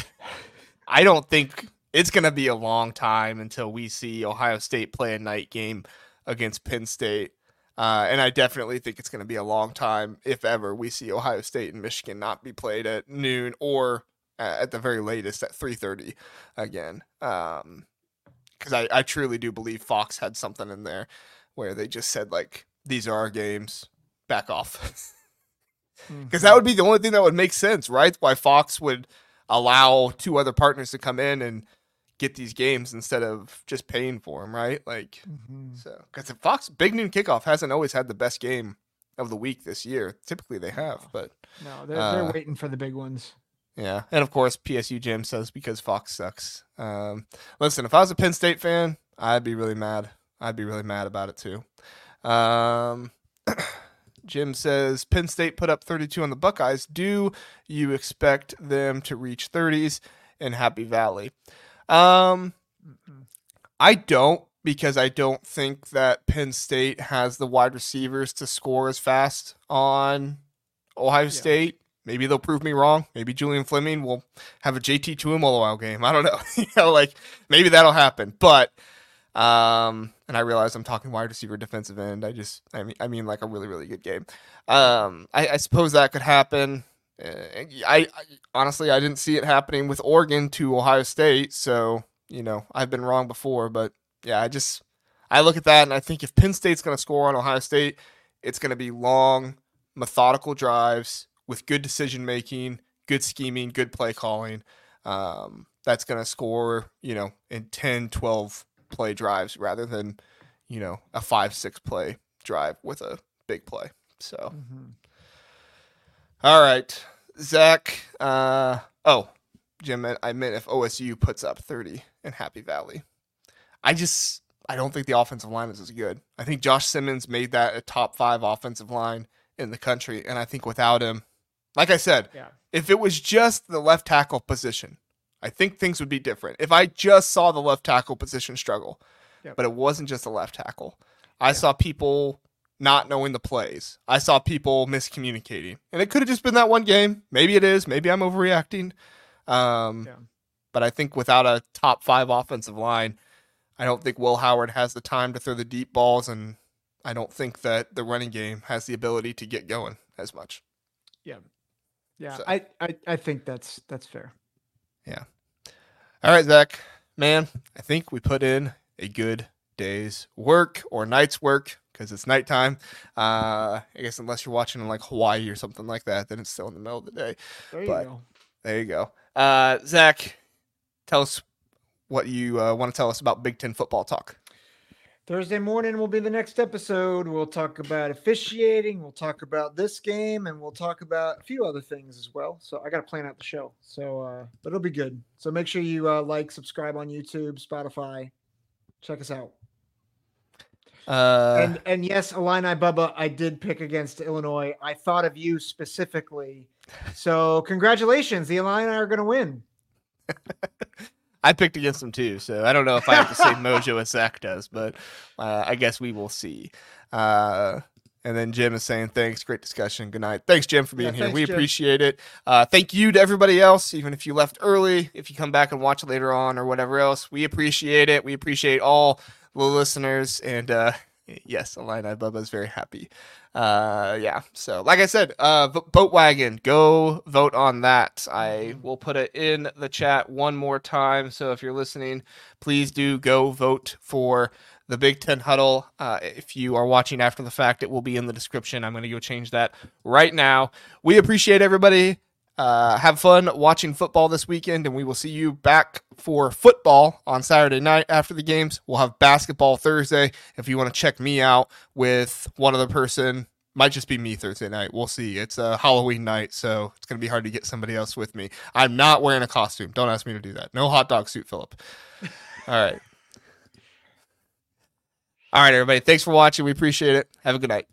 I don't think it's going to be a long time until we see Ohio State play a night game against Penn State. Uh, and I definitely think it's going to be a long time, if ever, we see Ohio State and Michigan not be played at noon or uh, at the very latest at three thirty again. Um, because I, I truly do believe Fox had something in there where they just said, like, these are our games, back off. Because that would be the only thing that would make sense, right? Why Fox would allow two other partners to come in and get these games instead of just paying for them, right? Like, mm-hmm. so because the Fox Big Noon Kickoff hasn't always had the best game of the week this year. Typically they have, but no, they're uh, they're waiting for the big ones. Yeah, and of course P S U Jim says because Fox sucks. Um, listen, if I was a Penn State fan, I'd be really mad. I'd be really mad about it too. Um, Jim says Penn State put up thirty-two on the Buckeyes. Do you expect them to reach thirties in Happy Valley? Um, I don't, because I don't think that Penn State has the wide receivers to score as fast on Ohio yeah. State. Maybe they'll prove me wrong. Maybe Julian Fleming will have a J T Tuimoloau game. I don't know. you know, like maybe that'll happen. But um, and I realize I'm talking wide receiver, defensive end. I just, I mean, I mean like a really, really good game. Um, I, I suppose that could happen. Uh, I, I honestly, I didn't see it happening with Oregon to Ohio State. So you know, I've been wrong before. But yeah, I just, I look at that and I think if Penn State's going to score on Ohio State, it's going to be long, methodical drives with good decision making, good scheming, good play calling. Um, that's going to score, you know, in ten, twelve play drives rather than, you know, a five, six play drive with a big play. So, mm-hmm. All right, Zach. Uh, oh, Jim, I meant if O S U puts up thirty in Happy Valley. I just, I don't think the offensive line is as good. I think Josh Simmons made that a top five offensive line in the country. And I think without him, like I said, yeah. if it was just the left tackle position, I think things would be different. If I just saw the left tackle position struggle, yep. but it wasn't just the left tackle. I yeah. saw people not knowing the plays. I saw people miscommunicating. And it could have just been that one game. Maybe it is. Maybe I'm overreacting. Um, yeah. But I think without a top five offensive line, I don't think Will Howard has the time to throw the deep balls, and I don't think that the running game has the ability to get going as much. Yeah. Yeah, so. I, I, I think that's that's fair. Yeah. All right, Zach. Man, I think we put in a good day's work or night's work because it's nighttime. Uh, I guess unless you're watching in like Hawaii or something like that, then it's still in the middle of the day. There you but go. There you go. Uh, Zach, tell us what you uh, want to tell us about Big Ten football talk. Thursday morning will be the next episode. We'll talk about officiating. We'll talk about this game, and we'll talk about a few other things as well. So I got to plan out the show. So, uh, but it'll be good. So make sure you uh, like, subscribe on YouTube, Spotify. Check us out. Uh, and and yes, Illini Bubba, I did pick against Illinois. I thought of you specifically. So congratulations, the Illini are going to win. I picked against them too, so I don't know if I have the same mojo as Zach does, but uh, I guess we will see. Uh, and then Jim is saying, thanks, great discussion, good night. Thanks, Jim, for being yeah, here. Thanks, we Jim. Appreciate it. Uh, thank you to everybody else, even if you left early, if you come back and watch it later on or whatever else. We appreciate it. We appreciate all the listeners, and uh, yes, Illini Bubba is very happy. Uh, yeah, so like I said, uh, Boat Wagon, go vote on that. I will put it in the chat one more time. So if you're listening, please do go vote for the Big Ten Huddle. Uh, if you are watching after the fact, it will be in the description. I'm going to go change that right now. We appreciate everybody. Uh, have fun watching football this weekend, and we will see you back for football on Saturday night after the games. We'll have basketball Thursday if you want to check me out with one other person Might just be me Thursday night. We'll see. It's a Halloween night, so it's going to be hard to get somebody else with me. I'm not wearing a costume. Don't ask me to do that. No hot dog suit, Philip. All right. All right, everybody. Thanks for watching. We appreciate it. Have a good night.